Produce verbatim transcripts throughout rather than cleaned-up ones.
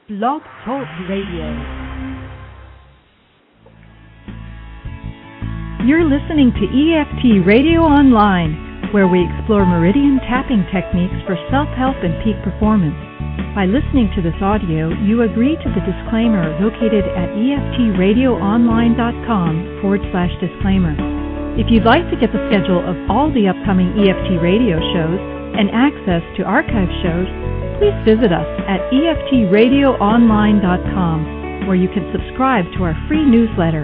Blog Talk Radio. You're listening to E F T Radio Online, where we explore meridian tapping techniques for self-help and peak performance. By listening to this audio, you agree to the disclaimer located at eftradioonline.com forward slash disclaimer. If you'd like to get the schedule of all the upcoming E F T radio shows and access to archive shows, please visit us at E F T radio online dot com, where you can subscribe to our free newsletter.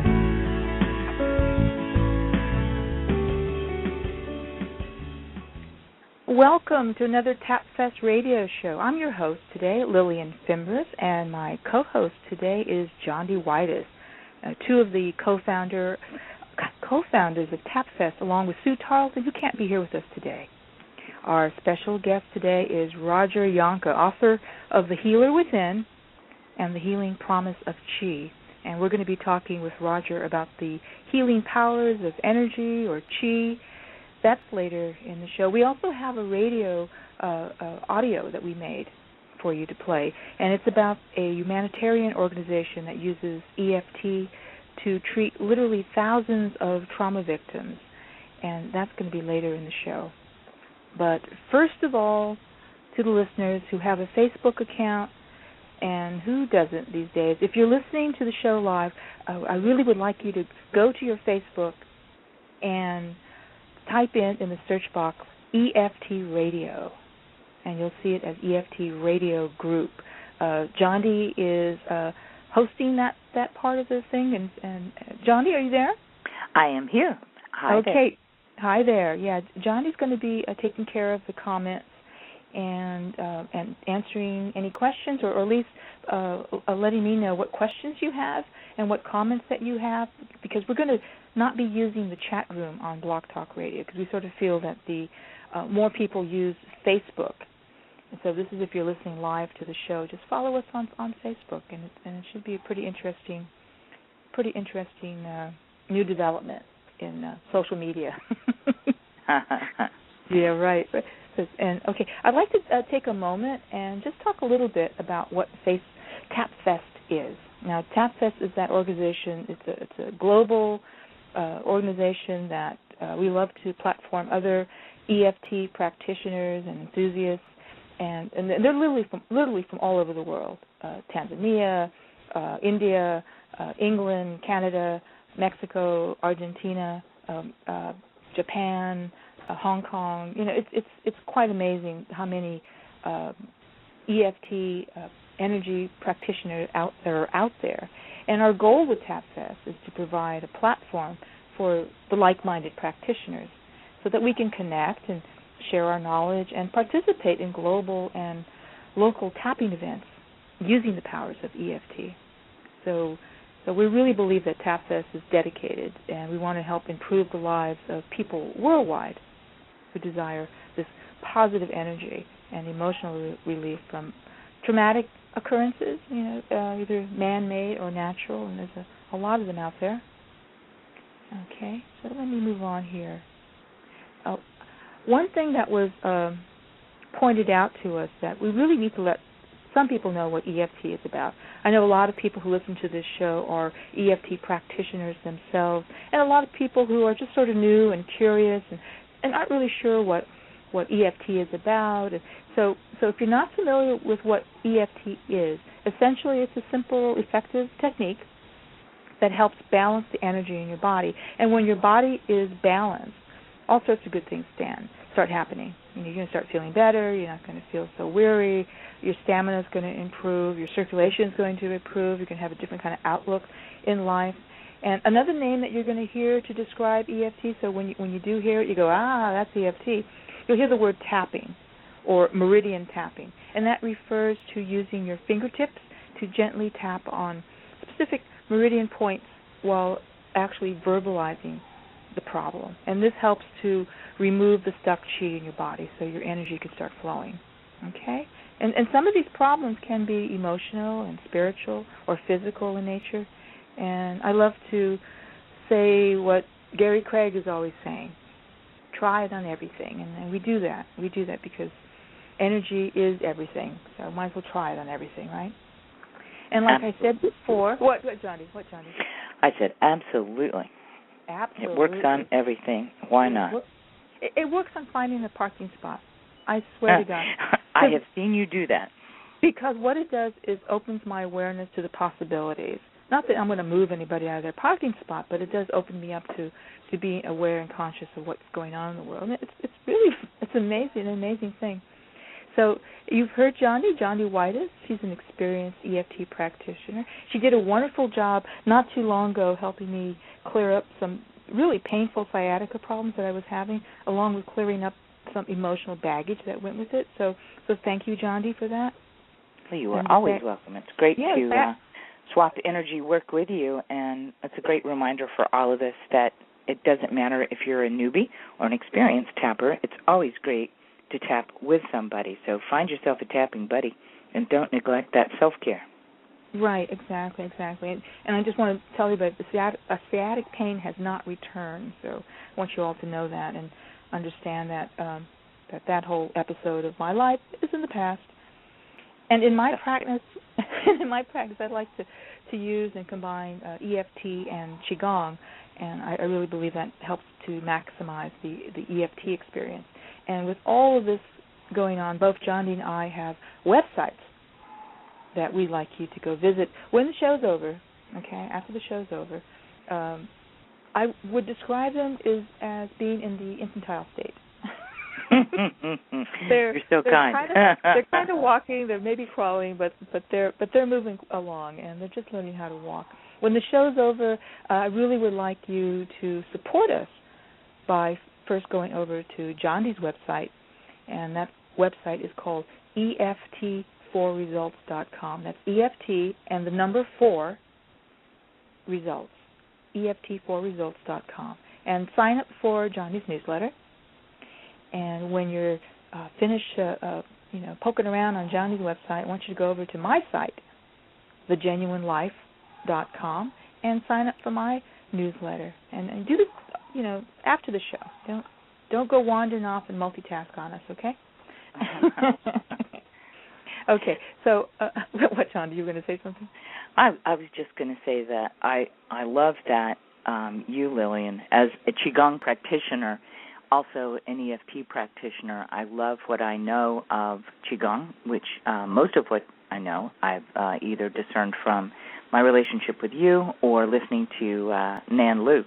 Welcome to another TapFest radio show. I'm your host today, Lillian Fimbres, and my co-host today is John D. Whitus, uh, two of the co-founder, co-founders of TapFest, along with Sue Tarleton, who can't be here with us today. Our special guest today is Roger Yanka, author of The Healer Within and The Healing Promise of Chi. And we're going to be talking with Roger about the healing powers of energy or Chi. That's later in the show. We also have a radio uh, uh, audio that we made for you to play, and it's about a humanitarian organization that uses E F T to treat literally thousands of trauma victims, and that's going to be later in the show. But first of all, to the listeners who have a Facebook account, and who doesn't these days, if you're listening to the show live, uh, I really would like you to go to your Facebook and type in in the search box E F T Radio, and you'll see it as E F T Radio Group. Uh, John D. is uh, hosting that, that part of the thing, and, and uh, John D., are you there? I am here. Hi okay. there. Hi there. Yeah, Johnny's going to be uh, taking care of the comments and uh, and answering any questions, or, or at least uh, uh, letting me know what questions you have and what comments that you have, because we're going to not be using the chat room on Blog Talk Radio, because we sort of feel that the uh, more people use Facebook. And so this is if you're listening live to the show, just follow us on on Facebook, and it, and it should be a pretty interesting, pretty interesting uh, new development in uh, social media. Yeah, right. And okay, I'd like to uh, take a moment and just talk a little bit about what Face TapFest is. Now, TapFest is that organization. It's a, it's a global uh, organization that uh, we love to platform other E F T practitioners and enthusiasts, and, and they're literally from literally from all over the world: uh, Tanzania, uh, India, uh, England, Canada, Mexico, Argentina, um, uh, Japan, uh, Hong Kong. You know, it's it's it's quite amazing how many uh, E F T uh, energy practitioners out there are out there. And our goal with TapFest is to provide a platform for the like-minded practitioners, so that we can connect and share our knowledge and participate in global and local tapping events using the powers of E F T. So. So we really believe that TapFest is dedicated, and we want to help improve the lives of people worldwide who desire this positive energy and emotional re- relief from traumatic occurrences, you know, uh, either man-made or natural, and there's a, a lot of them out there. Okay, so let me move on here. Uh, one thing that was um, pointed out to us that we really need to let some people know what E F T is about. I know a lot of people who listen to this show are E F T practitioners themselves, and a lot of people who are just sort of new and curious and, and aren't really sure what, what E F T is about. And so, so if you're not familiar with what E F T is, essentially it's a simple, effective technique that helps balance the energy in your body. And when your body is balanced, all sorts of good things stand, start happening. You know, you're going to start feeling better. You're not going to feel so weary. Your stamina is going to improve. Your circulation is going to improve. You're going to have a different kind of outlook in life. And another name that you're going to hear to describe E F T, so when you, when you do hear it, you go, ah, that's E F T. You'll hear the word tapping or meridian tapping, and that refers to using your fingertips to gently tap on specific meridian points while actually verbalizing the problem. And this helps to remove the stuck chi in your body so your energy can start flowing. Okay? And, and some of these problems can be emotional and spiritual or physical in nature. And I love to say what Gary Craig is always saying: try it on everything. And, and we do that. We do that because energy is everything. So I might as well try it on everything, right? And like absolutely. I said before, what, what, Johnny? What, Johnny? I said absolutely. Absolutely. It works on everything. Why not? It, it works on finding a parking spot. I swear to God. I have seen you do that. Because what it does is opens my awareness to the possibilities. Not that I'm going to move anybody out of their parking spot, but it does open me up to, to being aware and conscious of what's going on in the world. And it's it's really it's amazing, an amazing thing. So you've heard Johnny, Johnny Whitus. She's an experienced E F T practitioner. She did a wonderful job not too long ago helping me clear up some really painful sciatica problems that I was having, along with clearing up some emotional baggage that went with it. So so thank you, Johnny, for that. Well, you are always that, welcome. It's great yeah, to that, uh, swap energy work with you, and it's a great reminder for all of us that it doesn't matter if you're a newbie or an experienced tapper. It's always great to tap with somebody. So find yourself a tapping buddy, and don't neglect that self-care. Right, exactly, exactly. And, and I just want to tell you that the sciatic, a sciatic pain has not returned, so I want you all to know that and understand that um, that that whole episode of my life is in the past. And in my practice, in my practice, I like to, to use and combine uh, E F T and Qigong, and I, I really believe that helps to maximize the, the E F T experience. And with all of this going on, both Johnny and I have websites that we'd like you to go visit when the show's over, okay, after the show's over. Um, I would describe them as, as being in the infantile state. they're, You're so they're kind. Kind of, they're kind of walking. They're maybe crawling, but but they're but they're moving along, and they're just learning how to walk. When the show's over, uh, I really would like you to support us by first going over to Johnny's website, and that website is called E F T four results dot com. That's E F T and the number four results. E F T four results dot com, and sign up for Johnny's newsletter. And when you're uh, finished, uh, uh, you know, poking around on Johnny's website, I want you to go over to my site, the genuine life dot com, and sign up for my newsletter. And, and do this, you know, after the show. Don't don't go wandering off and multitask on us, okay? Okay. So, uh, what, John? You were going to say something? I, I was just going to say that I I love that um, you, Lillian, as a Qigong practitioner, also an E F T practitioner, I love what I know of Qigong, which uh, most of what I know I've uh, either discerned from my relationship with you or listening to uh, Nan Lu.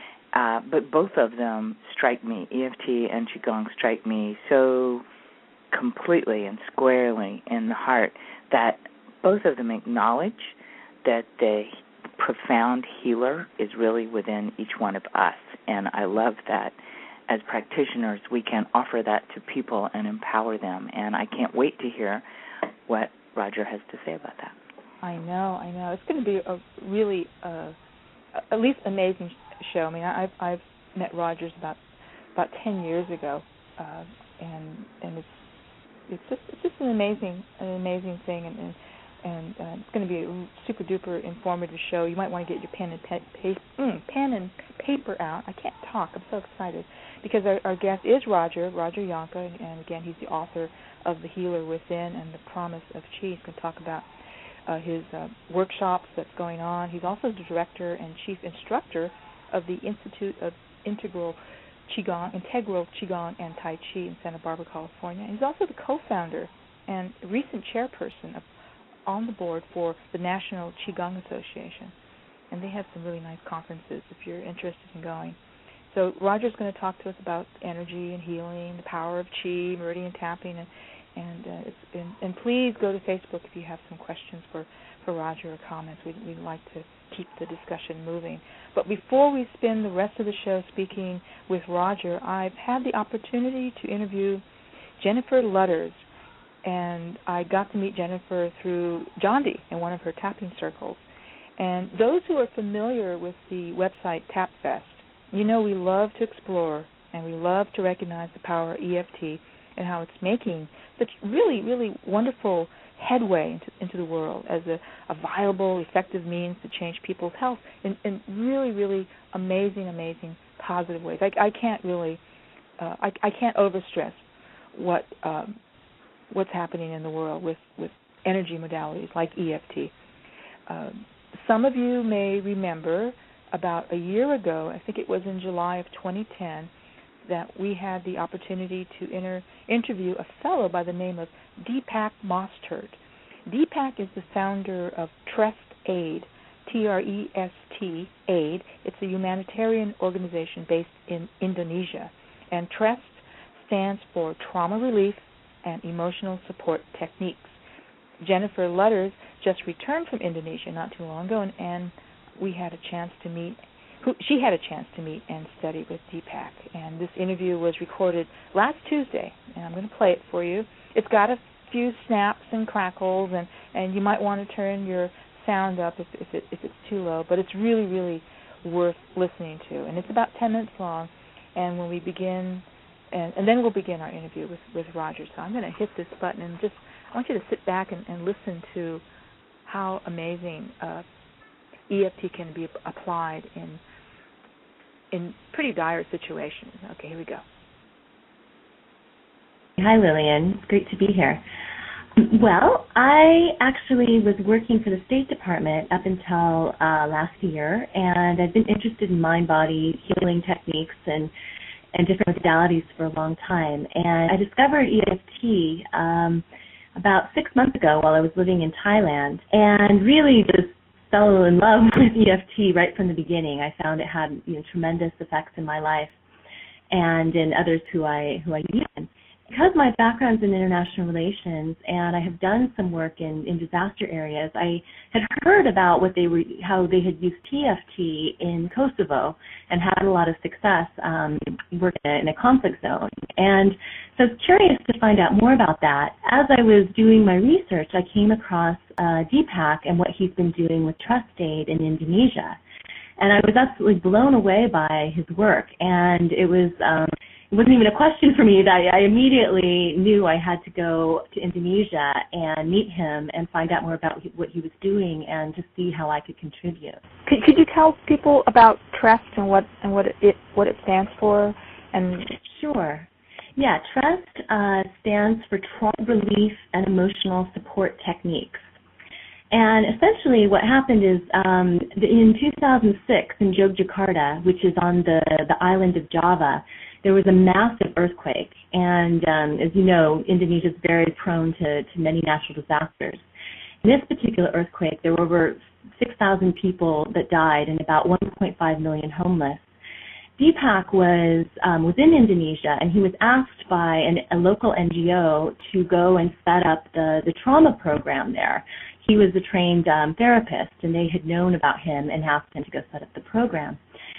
Uh, but both of them strike me, E F T and Qigong strike me so completely and squarely in the heart that both of them acknowledge that the profound healer is really within each one of us. And I love that as practitioners we can offer that to people and empower them. And I can't wait to hear what Roger has to say about that. I know, I know. It's going to be a really, uh, at least amazing show. I mean, I've I've met Rogers about about ten years ago, uh, and and it's it's just it's just an amazing an amazing thing, and and, and uh, it's going to be a super duper informative show. You might want to get your pen and pe- pa- mm, pen and paper out. I can't talk. I'm so excited because our, our guest is Roger Roger Yanka, and, and again he's the author of The Healer Within and The Promise of Qi. He's going to talk about Uh, his uh, workshops that's going on. He's also the director and chief instructor of the Institute of Integral Qigong, Integral Qigong and Tai Chi in Santa Barbara, California. And he's also the co-founder and recent chairperson of, on the board for the National Qigong Association. And they have some really nice conferences if you're interested in going. So Roger's going to talk to us about energy and healing, the power of Qi, meridian tapping, and And uh, it's been, and please go to Facebook if you have some questions for, for Roger or comments. We'd, we'd like to keep the discussion moving. But before we spend the rest of the show speaking with Roger, I've had the opportunity to interview Jennifer Lutters, and I got to meet Jennifer through John D. in one of her tapping circles. And those who are familiar with the website TapFest, you know we love to explore and we love to recognize the power of E F T and how it's making such really, really wonderful headway into, into the world as a, a viable, effective means to change people's health in, in really, really amazing, amazing positive ways. I, I can't really, uh, I, I can't overstress what um, what's happening in the world with, with energy modalities like E F T. Uh, some of you may remember about a year ago, I think it was in July of twenty ten, that we had the opportunity to inter- interview a fellow by the name of Deepak Mostert. Deepak is the founder of Trest Aid, T R E S T, Aid. It's a humanitarian organization based in Indonesia. And Trest stands for Trauma Relief and Emotional Support Techniques. Jennifer Lutters just returned from Indonesia not too long ago, and, and we had a chance to meet Who, she had a chance to meet and study with Deepak, and this interview was recorded last Tuesday, and I'm going to play it for you. It's got a few snaps and crackles, and, and you might want to turn your sound up if, if, it, if it's too low, but it's really, really worth listening to, and it's about ten minutes long, and when we begin, and, and then we'll begin our interview with, with Roger. So I'm going to hit this button, and just I want you to sit back and, and listen to how amazing uh, E F T can be applied in in pretty dire situations. Okay, here we go. Hi, Lillian. It's great to be here. Well, I actually was working for the State Department up until uh, last year, and I've been interested in mind-body healing techniques and, and different modalities for a long time. And I discovered E F T um, about six months ago while I was living in Thailand, and really just fell in love with E F T right from the beginning. I found it had you know, tremendous effects in my life and in others who I who I use. Because my background's in international relations and I have done some work in, in disaster areas, I had heard about what they were, how they had used T F T in Kosovo and had a lot of success um, working in a conflict zone. And so I was curious to find out more about that. As I was doing my research, I came across uh, Deepak and what he's been doing with Trest Aid in Indonesia. And I was absolutely blown away by his work. And it was um, it wasn't even a question for me. I, I immediately knew I had to go to Indonesia and meet him and find out more about what he was doing and to see how I could contribute. Could, could you tell people about Trest and what and what it what it stands for? And sure. Yeah, Trest uh, stands for Trauma Relief and Emotional Support Techniques. And essentially what happened is um, in two thousand six in Yogyakarta, which is on the, the island of Java, there was a massive earthquake. And um, as you know, Indonesia is very prone to, to many natural disasters. In this particular earthquake, there were over six thousand people that died and about one point five million homeless. Deepak was um, was in Indonesia, and he was asked by an, a local N G O to go and set up the, the trauma program there. He was a trained um, therapist, and they had known about him and asked him to go set up the program.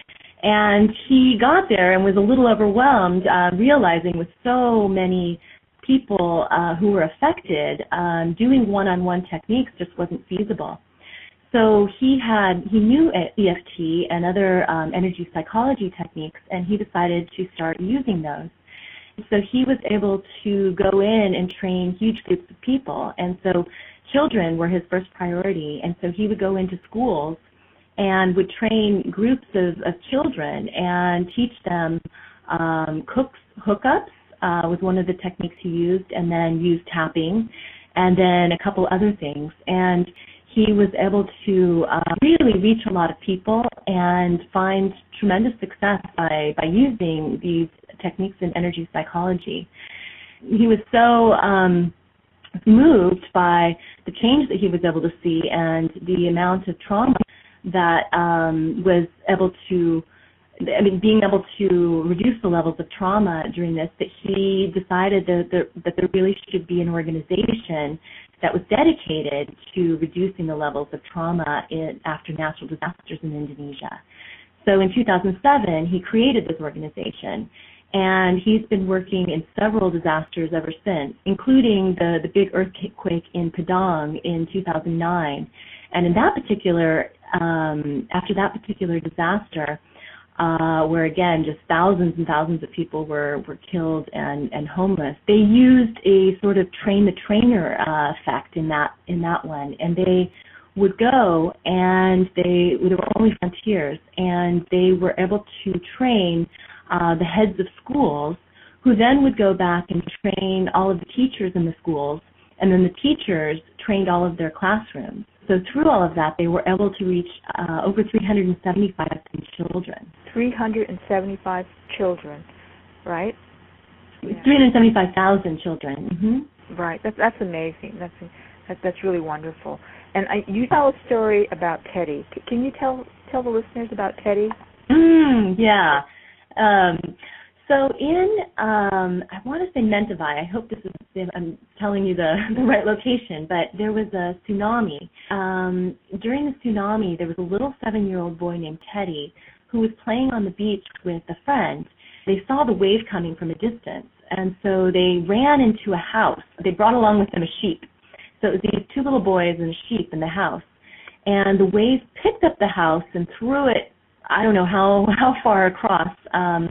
And he got there and was a little overwhelmed, uh, realizing with so many people uh, who were affected, um, doing one-on-one techniques just wasn't feasible. So he had he knew E F T and other um, energy psychology techniques, and he decided to start using those. So he was able to go in and train huge groups of people, and so children were his first priority, and so he would go into schools and would train groups of, of children and teach them um, cooks, hookups uh, was one of the techniques he used, and then used tapping, and then a couple other things. And he was able to uh, really reach a lot of people and find tremendous success by, by using these techniques in energy psychology. He was so um, moved by the change that he was able to see and the amount of trauma that um, was able to, I mean, being able to reduce the levels of trauma during this, that he decided that there, that there really should be an organization that was dedicated to reducing the levels of trauma in, after natural disasters in Indonesia. So in two thousand seven, he created this organization, and he's been working in several disasters ever since, including the, the big earthquake in Padang in two thousand nine. And in that particular, um, after that particular disaster, uh, where again just thousands and thousands of people were, were killed and, and homeless, they used a sort of train the trainer uh, effect in that in that one, and they would go and they there were only volunteers, and they were able to train uh, the heads of schools, who then would go back and train all of the teachers in the schools, and then the teachers trained all of their classrooms. So through all of that, they were able to reach uh, over three hundred seventy-five children. three hundred seventy-five children, right? Yeah. three hundred seventy-five thousand children. Mm-hmm. Right. That's that's amazing. That's that's that's really wonderful. And I, you tell a story about Teddy. C- can you tell tell the listeners about Teddy? Mm, yeah. Um, so in um, I want to say Mentawai. I hope this is I'm telling you the the right location. But there was a tsunami. Um, during the tsunami, there was a little seven-year-old boy named Teddy who was playing on the beach with a friend. They saw the wave coming from a distance, and so they ran into a house. They brought along with them a sheep. So it was these two little boys and a sheep in the house. And the wave picked up the house and threw it, I don't know how, how far across. Um,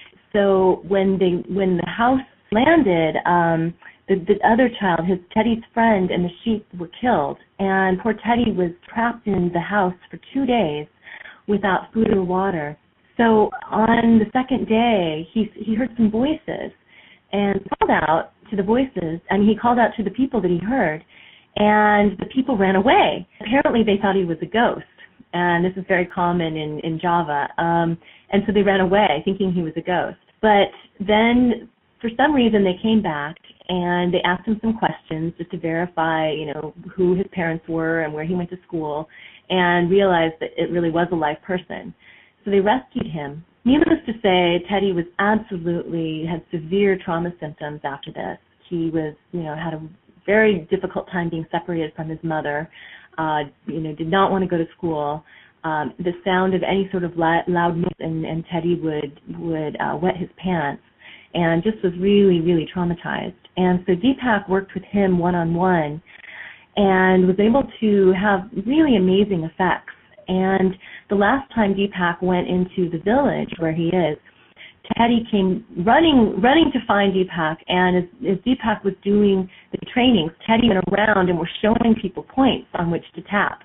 so when they when the house landed, um, the, the other child, his Teddy's friend, and the sheep were killed. And poor Teddy was trapped in the house for two days without food or water. So on the second day, he he heard some voices and called out to the voices, and he called out to the people that he heard, and the people ran away. Apparently they thought he was a ghost, and this is very common in, in Java, um, and so they ran away thinking he was a ghost. But then for some reason they came back, and they asked him some questions just to verify, you know, who his parents were and where he went to school, and realized that it really was a live person. So they rescued him. Needless to say, Teddy was absolutely, had severe trauma symptoms after this. He was, you know, had a very difficult time being separated from his mother, uh, you know, did not want to go to school. Um, the sound of any sort of loud noise, and, and Teddy would, would uh, wet his pants, and just was really, really traumatized. And so Deepak worked with him one-on-one and was able to have really amazing effects. And the last time Deepak went into the village where he is, Teddy came running running to find Deepak, and as, as Deepak was doing the trainings, Teddy went around and was showing people points on which to tap.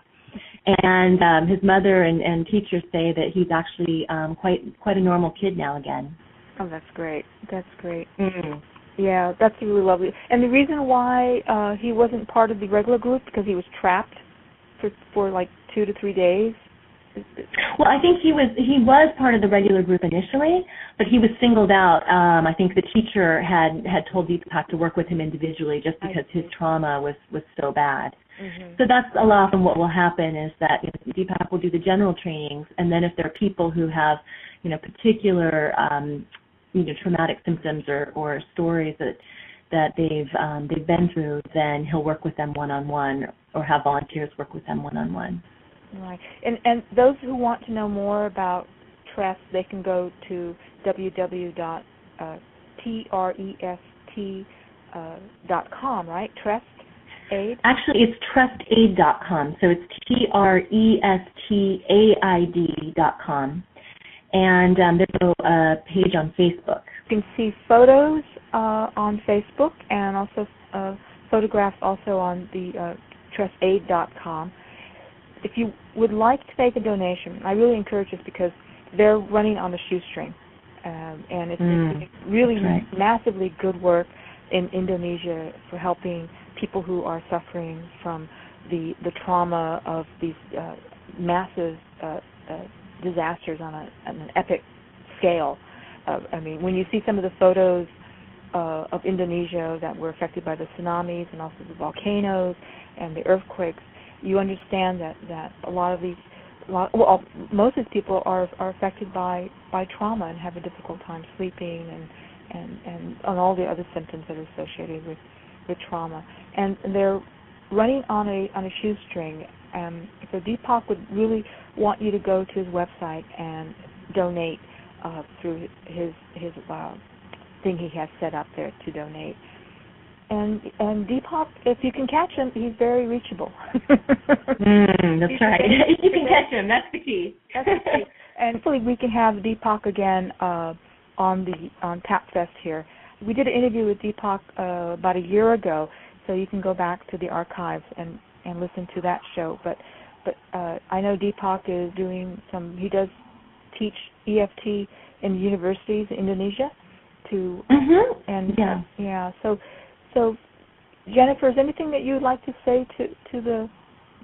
And um, his mother and, and teachers say that he's actually um, quite quite a normal kid now again. Oh, that's great. That's great. Mm-hmm. Yeah, that's really lovely. And the reason why uh, he wasn't part of the regular group, because he was trapped for for like two to three days. Well, I think he was he was part of the regular group initially, but he was singled out. Um, I think the teacher had, had told Deepak to work with him individually just because his trauma was, was so bad. Mm-hmm. So that's a lot of what will happen is that, you know, Deepak will do the general trainings, and then if there are people who have, you know, particular um, you know, traumatic symptoms or, or stories that that they've um, they've been through, then he'll work with them one on one, or have volunteers work with them one on one. Right. And and those who want to know more about Trest, they can go to w w w dot trest dot com, right? Trest Aid? Actually, it's trest aid dot com. So it's T R E S T A I D dot com. And um, there's a page on Facebook. You can see photos uh, on Facebook, and also uh, photographs also on the uh, trest aid dot com. If you would like to make a donation, I really encourage this because they're running on a shoestring, um, and it's, mm, it's really right. massively good work in Indonesia for helping people who are suffering from the the trauma of these uh, massive uh, uh, disasters on, a, on an epic scale. Uh, I mean, when you see some of the photos uh, of Indonesia that were affected by the tsunamis and also the volcanoes and the earthquakes, you understand that, that a lot of these, a lot, well, most of these people are are affected by, by trauma and have a difficult time sleeping and, and, and on all the other symptoms that are associated with, with trauma. And they're running on a on a shoestring. Um, so Deepak would really want you to go to his website and donate uh, through his his uh, thing he has set up there to donate. And and Deepak, if you can catch him, he's very reachable. mm, that's right. If you can catch him, that's the key. That's the key. And hopefully we can have Deepak again uh, on the on TapFest here. We did an interview with Deepak uh, about a year ago, so you can go back to the archives and, and listen to that show. But but uh, I know Deepak is doing some. He does teach E F T in universities in Indonesia. To mm-hmm. and yeah uh, yeah so. So, Jennifer, is there anything that you would like to say to, to the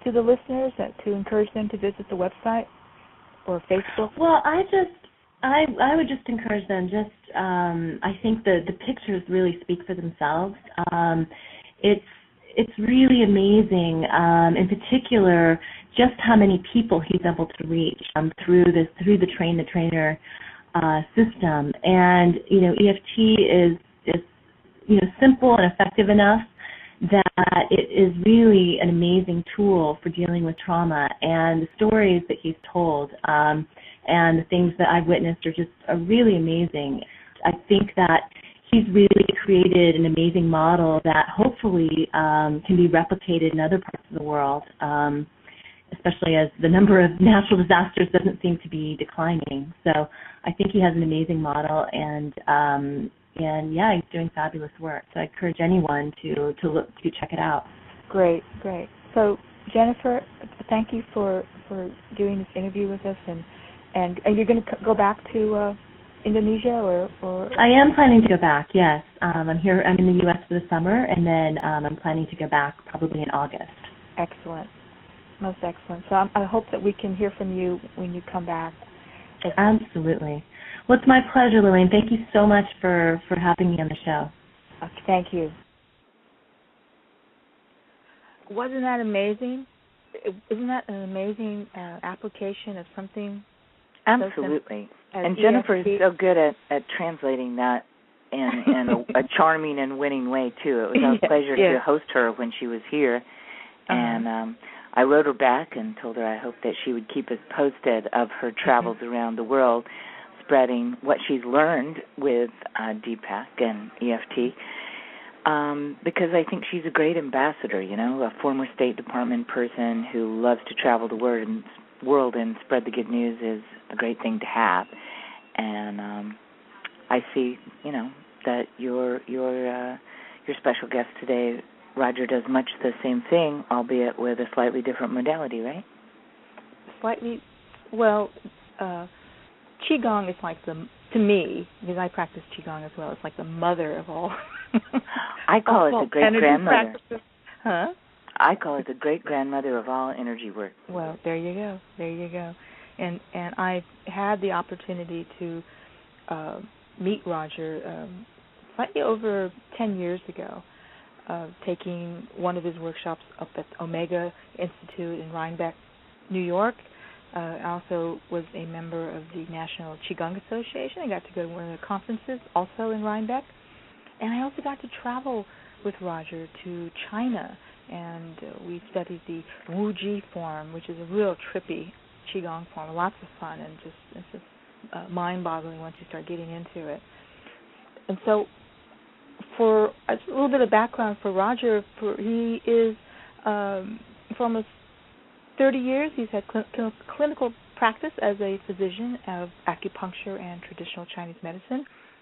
to the listeners uh, to encourage them to visit the website or Facebook? Well, I just I I would just encourage them. Just um, I think the the pictures really speak for themselves. Um, it's it's really amazing, um, in particular, just how many people he's able to reach um, through this through the train the trainer uh, system. And you know, E F T is is you know simple and effective enough that it is really an amazing tool for dealing with trauma. And the stories that he's told um, and the things that I've witnessed are just are really amazing. I think that he's really created an amazing model that hopefully um, can be replicated in other parts of the world, um, especially as the number of natural disasters doesn't seem to be declining. So I think he has an amazing model, and um, and yeah, he's doing fabulous work. So I encourage anyone to to look to check it out. Great, great. So Jennifer, thank you for, for doing this interview with us, and and, and you're going to go back to uh, Indonesia, or, or I am planning to go back. Yes, um, I'm here. I'm in the U S for the summer, and then um, I'm planning to go back probably in August. Excellent, most excellent. So I'm, I hope that we can hear from you when you come back. Absolutely. Well, it's my pleasure, Lillian. Thank you so much for, for having me on the show. Okay, thank you. Wasn't that amazing? Isn't that an amazing uh, application of something? Absolutely. So and Jennifer is so good at, at translating that in, in a, a charming and winning way, too. It was our yes, pleasure yes. to host her when she was here. Uh-huh. And um, I wrote her back and told her I hoped that she would keep us posted of her travels mm-hmm. around the world, spreading what she's learned with uh, D PAC and E F T, um, because I think she's a great ambassador, you know, a former State Department person who loves to travel the world and, world and spread the good news is a great thing to have. And um, I see, you know, that your your uh, your special guest today, Roger, does much the same thing, albeit with a slightly different modality, right? Slightly, well, uh, Qigong is like the, to me, because I practice Qigong as well, it's like the mother of all. I call it the great-grandmother. Huh? I call it the great-grandmother of all energy work. Well, there you go. There you go. And and I had the opportunity to uh, meet Roger um, slightly over ten years ago, uh, taking one of his workshops up at Omega Institute in Rhinebeck, New York. Uh, I also was a member of the National Qigong Association. I got to go to one of the conferences also in Rhinebeck. And I also got to travel with Roger to China, and uh, we studied the Wu-Ji form, which is a real trippy Qigong form, lots of fun, and just it's just uh, mind-boggling once you start getting into it. And so for a little bit of background for Roger, for, he is um, for almost thirty years, he's had cl- clinical practice as a physician of acupuncture and traditional Chinese medicine,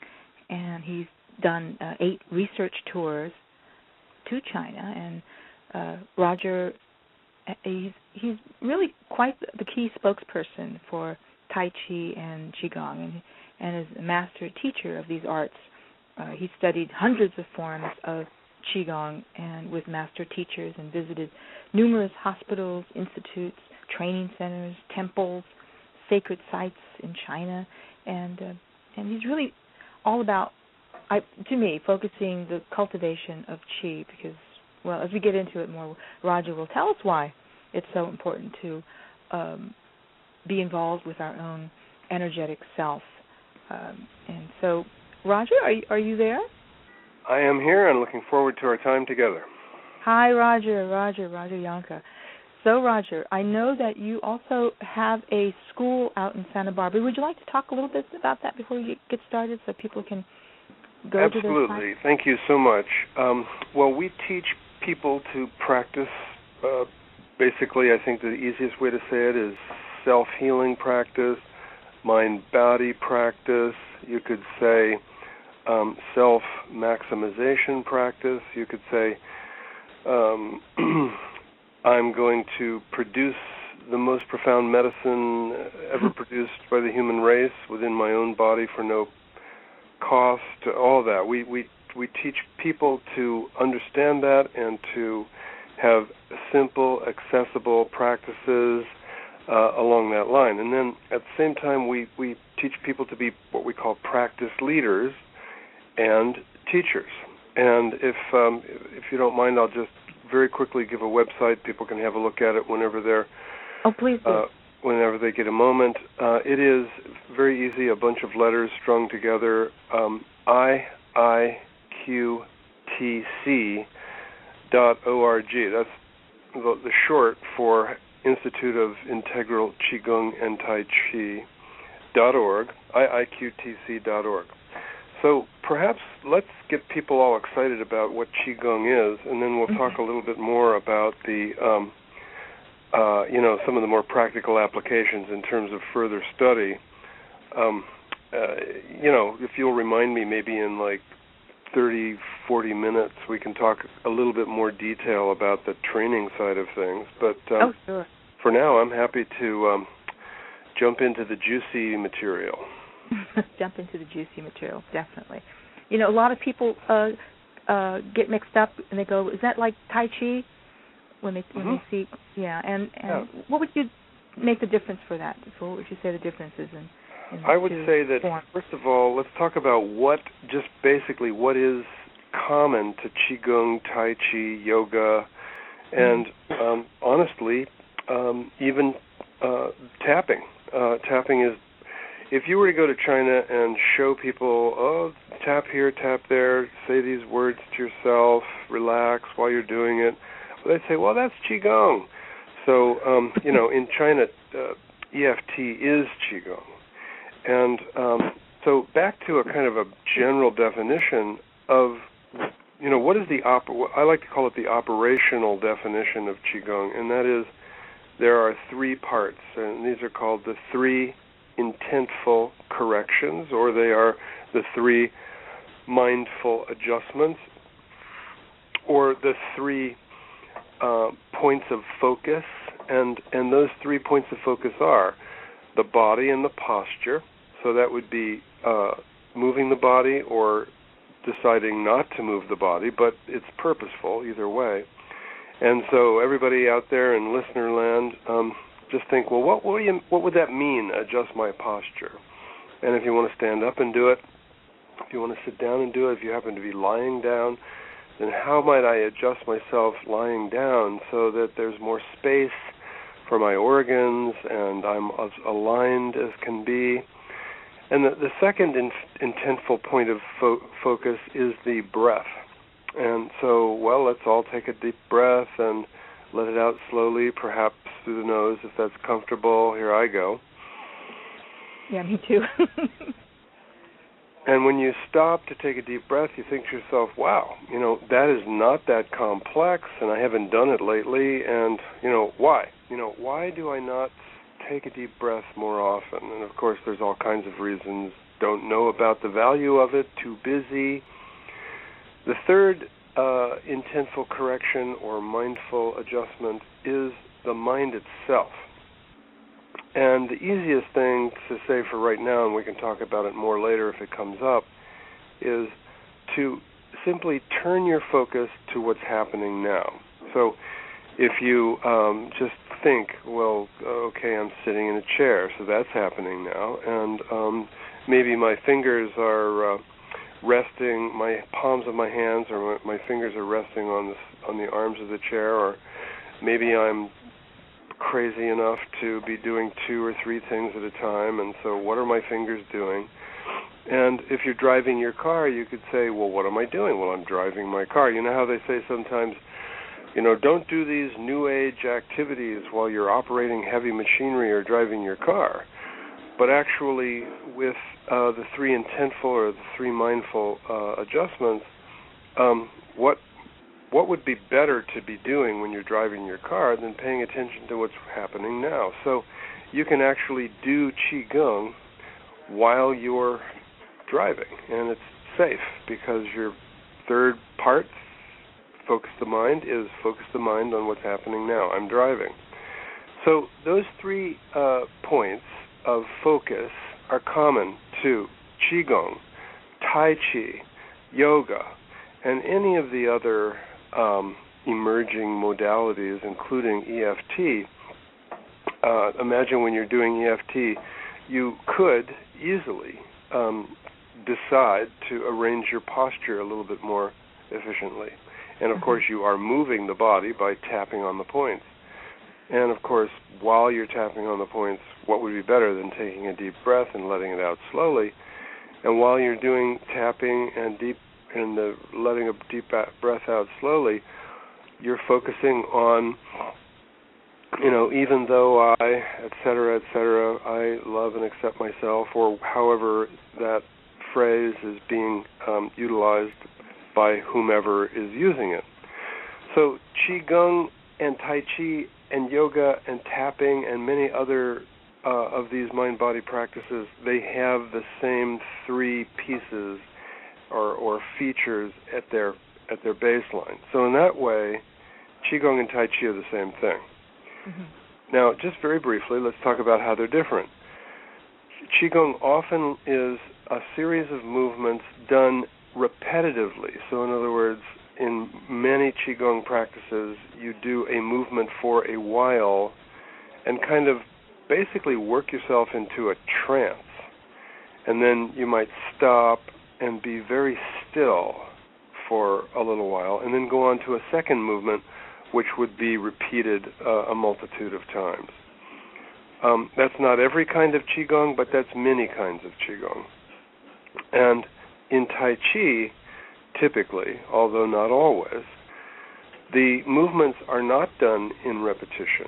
and he's done uh, eight research tours to China. And uh, Roger, he's he's really quite the key spokesperson for Tai Chi and Qigong, and and is a master teacher of these arts. Uh, he studied hundreds of forms of Qigong and with master teachers, and visited numerous hospitals, institutes, training centers, temples, sacred sites in China, and uh, and he's really all about, I, to me, focusing the cultivation of Qi, because, well, as we get into it more, Roger will tell us why it's so important to um, be involved with our own energetic self. Um, and so, Roger, are you, are you there? I am here and looking forward to our time together. Hi, Roger, Roger, Roger Yanka. So, Roger, I know that you also have a school out in Santa Barbara. Would you like to talk a little bit about that before we get started so people can go Absolutely. to their site? Absolutely. Thank you so much. Um, well, we teach people to practice, uh, basically, I think the easiest way to say it is self-healing practice, mind-body practice. You could say um, self-maximization practice. You could say um, I'm going to produce the most profound medicine ever produced by the human race within my own body for no cost, all of that. We we we teach people to understand that and to have simple, accessible practices uh, along that line. And then at the same time, we, we teach people to be what we call practice leaders and teachers. And if um, if you don't mind, I'll just very quickly give a website. People can have a look at it whenever they're oh, please do. Uh, whenever they get a moment. Uh, it is very easy, a bunch of letters strung together, um, I I Q T C dot O R G. That's the, the short for Institute of Integral Qigong and Tai Chi dot org, I I Q T C dot org. So perhaps let's get people all excited about what Qigong is, and then we'll talk a little bit more about the, um, uh, you know, some of the more practical applications in terms of further study. Um, uh, you know, if you'll remind me, maybe in like thirty, forty minutes, we can talk a little bit more detail about the training side of things. But um, oh, sure. for now, I'm happy to um, jump into the juicy material. Jump into the juicy material, definitely. You know, a lot of people uh, uh, get mixed up and they go, "Is that like Tai Chi?" When they when mm-hmm. they see, yeah. And, and yeah. what would you make the difference for that? So what would you say the difference is in? in the I would two say that forms? first of all, let's talk about what just basically what is common to Qigong, Tai Chi, yoga, and um, honestly, um, even uh, tapping. Uh, tapping is. If you were to go to China and show people, oh, tap here, tap there, say these words to yourself, relax while you're doing it, well, they'd say, well, that's Qigong. So, um, you know, in China, uh, E F T is Qigong. And um, so back to a kind of a general definition of, you know, what is the, op- I like to call it the operational definition of Qigong, and that is there are three parts, and these are called the three intentful corrections, or they are the three mindful adjustments, or the three uh, points of focus, and and those three points of focus are the body and the posture. So that would be uh, moving the body or deciding not to move the body, but it's purposeful either way. And so everybody out there in listener land, um, just think, well, what, what, do you, what would that mean, adjust my posture? And if you want to stand up and do it, if you want to sit down and do it, if you happen to be lying down, then how might I adjust myself lying down so that there's more space for my organs and I'm as aligned as can be? And the, the second in, intentful point of fo- focus is the breath. And so, well, let's all take a deep breath and let it out slowly, perhaps through the nose if that's comfortable. Here I go. Yeah, me too. And when you stop to take a deep breath, you think to yourself, wow, you know, that is not that complex, and I haven't done it lately, and, you know, why? You know, why do I not take a deep breath more often? And, of course, there's all kinds of reasons. Don't know about the value of it, too busy. The third uh, intentful correction or mindful adjustment is the mind itself. And the easiest thing to say for right now, and we can talk about it more later if it comes up, is to simply turn your focus to what's happening now. So if you um, just think, well, okay, I'm sitting in a chair, so that's happening now, and um, maybe my fingers are uh, resting, my palms of my hands or my, my fingers are resting on the, on the arms of the chair, or maybe I'm crazy enough to be doing two or three things at a time, and so what are my fingers doing? And if you're driving your car, you could say, well, what am I doing? Well, I'm driving my car. You know how they say sometimes, you know, don't do these new age activities while you're operating heavy machinery or driving your car. But actually, with uh, the three intentful or the three mindful uh, adjustments, um, what what would be better to be doing when you're driving your car than paying attention to what's happening now? So you can actually do Qigong while you're driving, and it's safe because your third part, focus the mind, is focus the mind on what's happening now. I'm driving. So those three uh, points of focus are common to Qigong, Tai Chi, yoga, and any of the other um, emerging modalities, including E F T. Uh, imagine when you're doing E F T, you could easily um, decide to arrange your posture a little bit more efficiently. And, of course, you are moving the body by tapping on the points. And, of course, while you're tapping on the points, what would be better than taking a deep breath and letting it out slowly? And while you're doing tapping and deep and the letting a deep breath out slowly, you're focusing on, you know, even though I, et cetera, et cetera, I love and accept myself, or however that phrase is being um, utilized by whomever is using it. So Qigong and Tai Chi and yoga and tapping and many other uh, of these mind-body practices, they have the same three pieces or, or features at their at their baseline. So in that way, Qigong and Tai Chi are the same thing. Mm-hmm. Now, just very briefly, let's talk about how they're different. Qigong often is a series of movements done repetitively. So in other words, in many Qigong practices, you do a movement for a while and kind of basically work yourself into a trance. And then you might stop and be very still for a little while and then go on to a second movement, which would be repeated uh, a multitude of times. Um, that's not every kind of Qigong, but that's many kinds of Qigong. And in Tai Chi, typically, although not always, the movements are not done in repetition.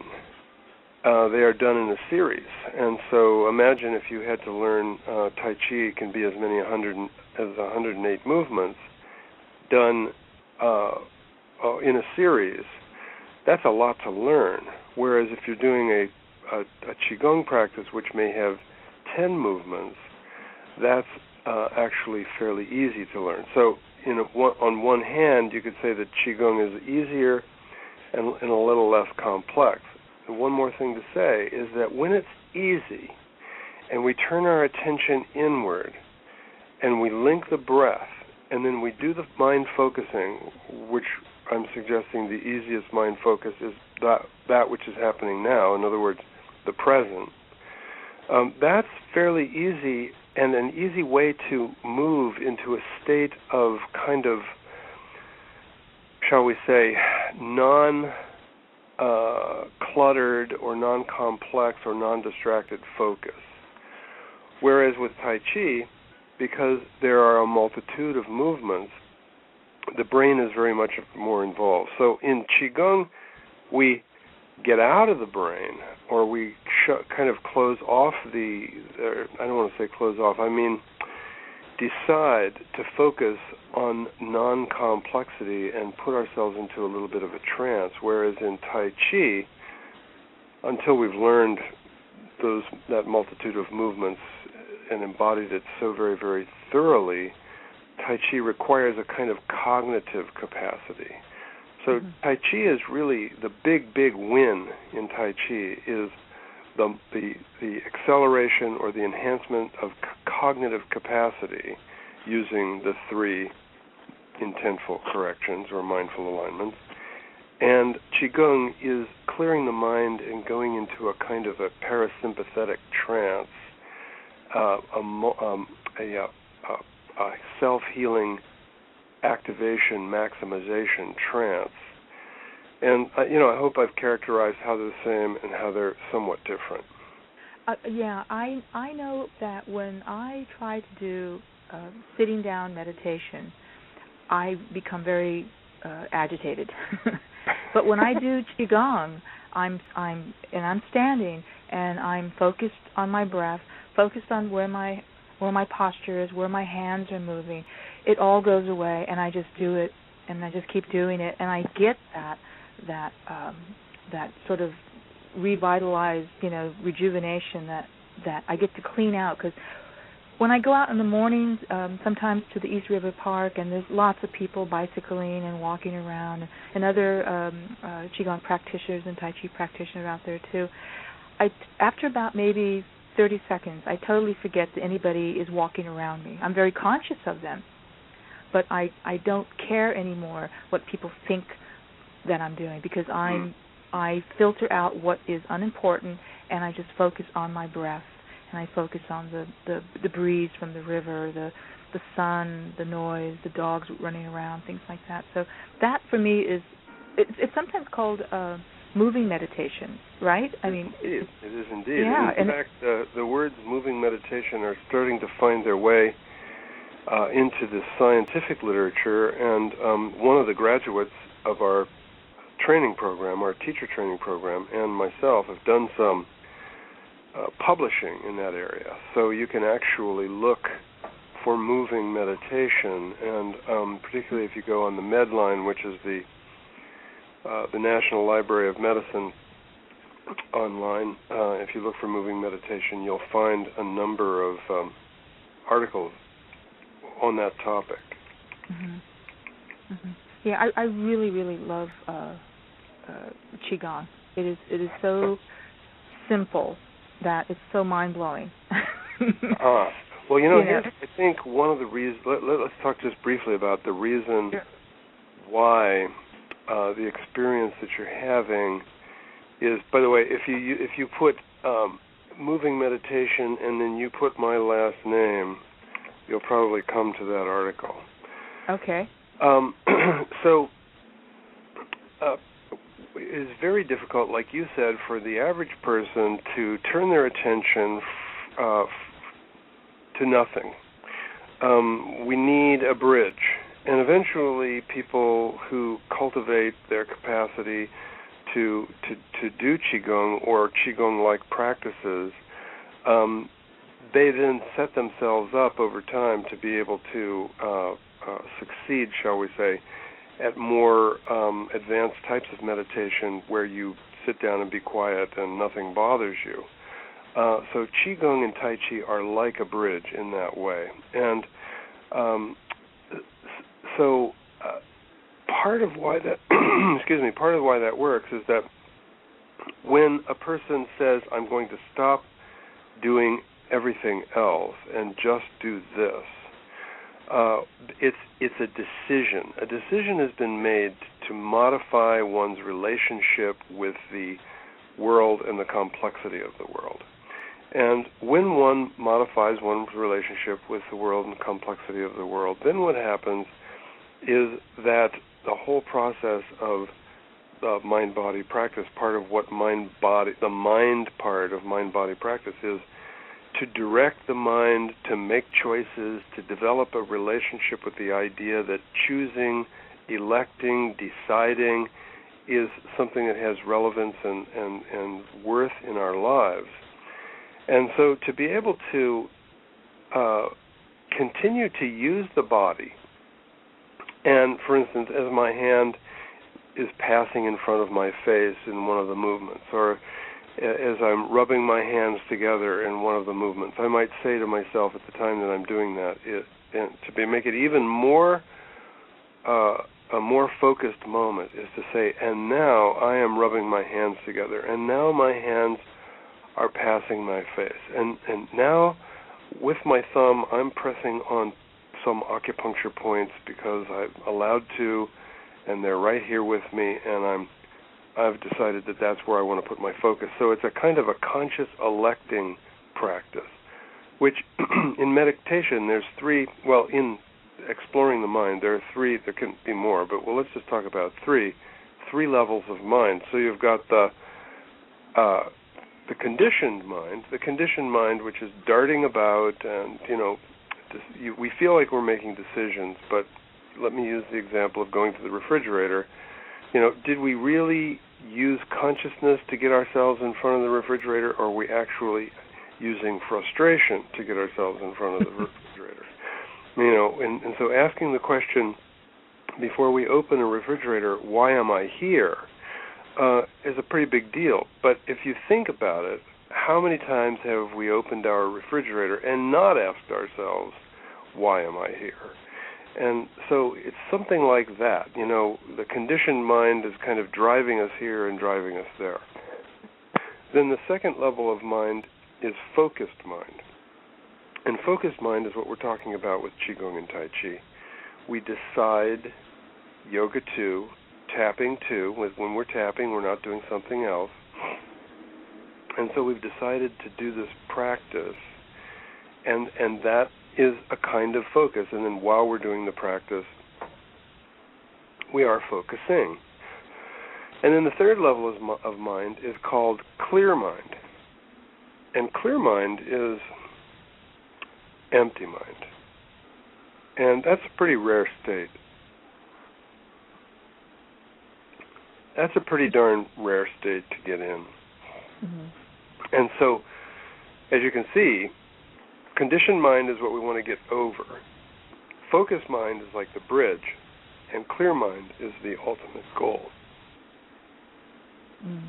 Uh, they are done in a series. And so imagine if you had to learn uh, Tai Chi, it can be as many one hundred as one hundred eight movements done uh, uh, in a series. That's a lot to learn. Whereas if you're doing a, a, a Qigong practice which may have ten movements, that's uh, actually fairly easy to learn. So in a, one, on one hand, you could say that Qigong is easier and, and a little less complex. And one more thing to say is that when it's easy and we turn our attention inward and we link the breath and then we do the mind focusing, which I'm suggesting the easiest mind focus is that, that which is happening now, in other words, the present, um, that's fairly easy and an easy way to move into a state of kind of, shall we say, non- Uh, cluttered or non-complex or non-distracted focus. Whereas with Tai Chi, because there are a multitude of movements, the brain is very much more involved. So in Qigong, we get out of the brain, or we sh- kind of close off the, uh, I don't want to say close off, I mean decide to focus on non-complexity and put ourselves into a little bit of a trance, whereas in Tai Chi, until we've learned those that multitude of movements and embodied it so very, very thoroughly, Tai Chi requires a kind of cognitive capacity. So mm-hmm. Tai Chi is really the big, big win in Tai Chi is The, the the acceleration or the enhancement of c- cognitive capacity using the three intentful corrections or mindful alignments. And Qigong is clearing the mind and going into a kind of a parasympathetic trance, uh, a, um, a, a, a self-healing activation maximization trance. And, uh, you know, I hope I've characterized how they're the same and how they're somewhat different. Uh, yeah, I I know that when I try to do uh, sitting down meditation, I become very uh, agitated. But when I do Qigong, I'm I'm and I'm standing and I'm focused on my breath, focused on where my where my posture is, where my hands are moving. It all goes away, and I just do it, and I just keep doing it, and I get that. that um, that sort of revitalized, you know, rejuvenation that, that I get to clean out. Because when I go out in the mornings, um, sometimes to the East River Park, and there's lots of people bicycling and walking around, and other um, uh, Qigong practitioners and Tai Chi practitioners out there too, I, after about maybe thirty seconds, I totally forget that anybody is walking around me. I'm very conscious of them, but I, I don't care anymore what people think that I'm doing because I'm I filter out what is unimportant and I just focus on my breath and I focus on the, the, the breeze from the river, the the sun, the noise, the dogs running around, things like that. So that for me is it's, it's sometimes called uh, moving meditation, right? I mean, it is. It is indeed. Yeah, in fact, uh, the words moving meditation are starting to find their way uh, into the scientific literature, and um, one of the graduates of our training program, our teacher training program, and myself have done some uh, publishing in that area. So you can actually look for moving meditation, and um, particularly if you go on the Medline, which is the uh, the National Library of Medicine online, uh, if you look for moving meditation, you'll find a number of um, articles on that topic. Mm-hmm. Mm-hmm. Yeah, I, I really, really love uh, uh, Qigong. It is it is so simple that it's so mind-blowing. ah. Well, you know, yeah. I think one of the reasons, let, let, let's talk just briefly about the reason sure. why uh, the experience that you're having is, by the way, if you, you if you put um, moving meditation and then you put my last name, you'll probably come to that article. Okay. Um, so uh, it's very difficult, like you said, for the average person to turn their attention uh, to nothing. Um, we need a bridge. And eventually people who cultivate their capacity to to, to do Qigong or Qigong-like practices, um, they then set themselves up over time to be able to uh, uh, succeed, shall we say, at more um, advanced types of meditation where you sit down and be quiet and nothing bothers you. Uh, so Qigong and Tai Chi are like a bridge in that way. And um, so uh, part of why that, excuse me, part of why that works is that when a person says, I'm going to stop doing everything else and just do this, uh, it's it's a decision. A decision has been made to modify one's relationship with the world and the complexity of the world. And when one modifies one's relationship with the world and the complexity of the world, then what happens is that the whole process of uh, mind-body practice, part of what mind-body, the mind part of mind-body practice is to direct the mind to make choices, to develop a relationship with the idea that choosing, electing, deciding is something that has relevance and, and, and worth in our lives. And so to be able to uh, continue to use the body, and for instance, as my hand is passing in front of my face in one of the movements, or as I'm rubbing my hands together in one of the movements, I might say to myself at the time that I'm doing that, it, and to be, make it even more uh, a more focused moment, is to say, and now I am rubbing my hands together, and now my hands are passing my face, and and now with my thumb I'm pressing on some acupuncture points because I'm allowed to, and they're right here with me, and I'm I've decided that that's where I want to put my focus. So it's a kind of a conscious electing practice, which in meditation there's three, well, in exploring the mind there are three, there can be more, but well, let's just talk about three, three levels of mind. So you've got the uh, the conditioned mind, the conditioned mind which is darting about, and, you know, you, we feel like we're making decisions, but let me use the example of going to the refrigerator. You know, did we really use consciousness to get ourselves in front of the refrigerator, or are we actually using frustration to get ourselves in front of the refrigerator? You know, and, and so asking the question before we open a refrigerator, why am I here, uh, is a pretty big deal. But if you think about it, how many times have we opened our refrigerator and not asked ourselves, why am I here? And so it's something like that. You know, the conditioned mind is kind of driving us here and driving us there. Then the second level of mind is focused mind. And focused mind is what we're talking about with Qigong and Tai Chi. We decide, Yoga two, tapping too. When we're tapping, we're not doing something else. And so we've decided to do this practice, and and that is a kind of focus. And then while we're doing the practice, we are focusing. And then the third level of, of mind is called clear mind. And clear mind is empty mind. And that's a pretty rare state. That's a pretty darn rare state to get in. Mm-hmm. And so, as you can see, conditioned mind is what we want to get over. Focused mind is like the bridge, and clear mind is the ultimate goal. Mm.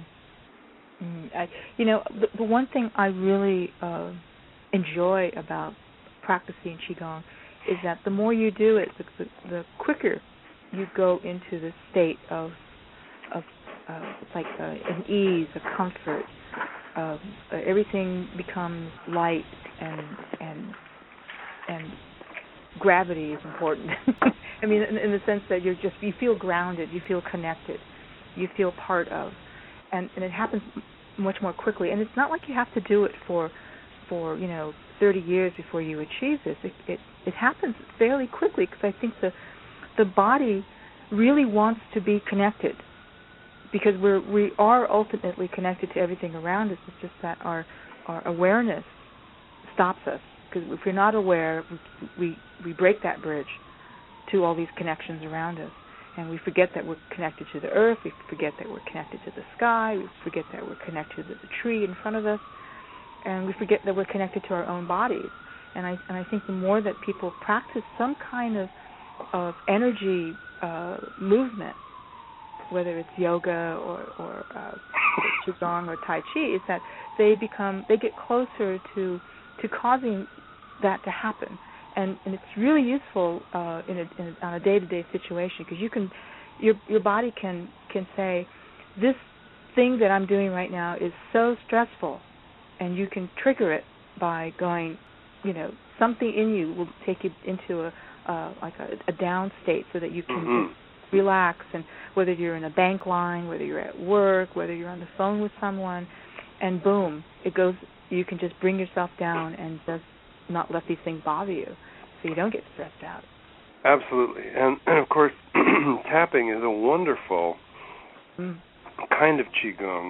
Mm. I, you know, the, the one thing I really uh, enjoy about practicing Qigong is that the more you do it, the, the, the quicker you go into the state of of uh, it's like uh, an ease, a comfort. Uh, everything becomes light, and and and gravity is important. I mean, in, in the sense that you're just you feel grounded, you feel connected, you feel part of, and, and it happens much more quickly. And it's not like you have to do it for for you know thirty years before you achieve this. It it, it happens fairly quickly, because I think the the body really wants to be connected, because we're we are ultimately connected to everything around us. It's just that our our awareness stops us, because if we're not aware, we, we we break that bridge to all these connections around us, and we forget that we're connected to the earth. We forget that we're connected to the sky. We forget that we're connected to the tree in front of us, and we forget that we're connected to our own bodies. And I and I think the more that people practice some kind of of energy uh, movement, whether it's yoga or, or uh, Qigong or Tai Chi, is that they become they get closer to to causing that to happen, and and it's really useful uh, in, a, in a, on a day-to-day situation, because you can your your body can can say, this thing that I'm doing right now is so stressful, and you can trigger it by going, you know, something in you will take you into a uh, like a, a down state, so that you can mm-hmm. just relax. And whether you're in a bank line, whether you're at work, whether you're on the phone with someone, and boom, it goes. You can just bring yourself down and just not let these things bother you, so you don't get stressed out. Absolutely, and, and of course, tapping is a wonderful mm. kind of Qigong,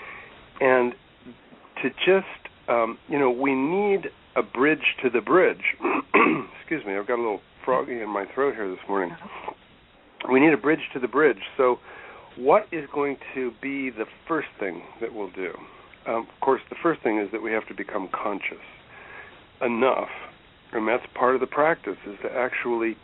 and to just um, you know, we need a bridge to the bridge. Excuse me, I've got a little froggy in my throat here this morning. We need a bridge to the bridge. So what is going to be the first thing that we'll do? Um, of course, the first thing is that we have to become conscious enough, and that's part of the practice, is to actually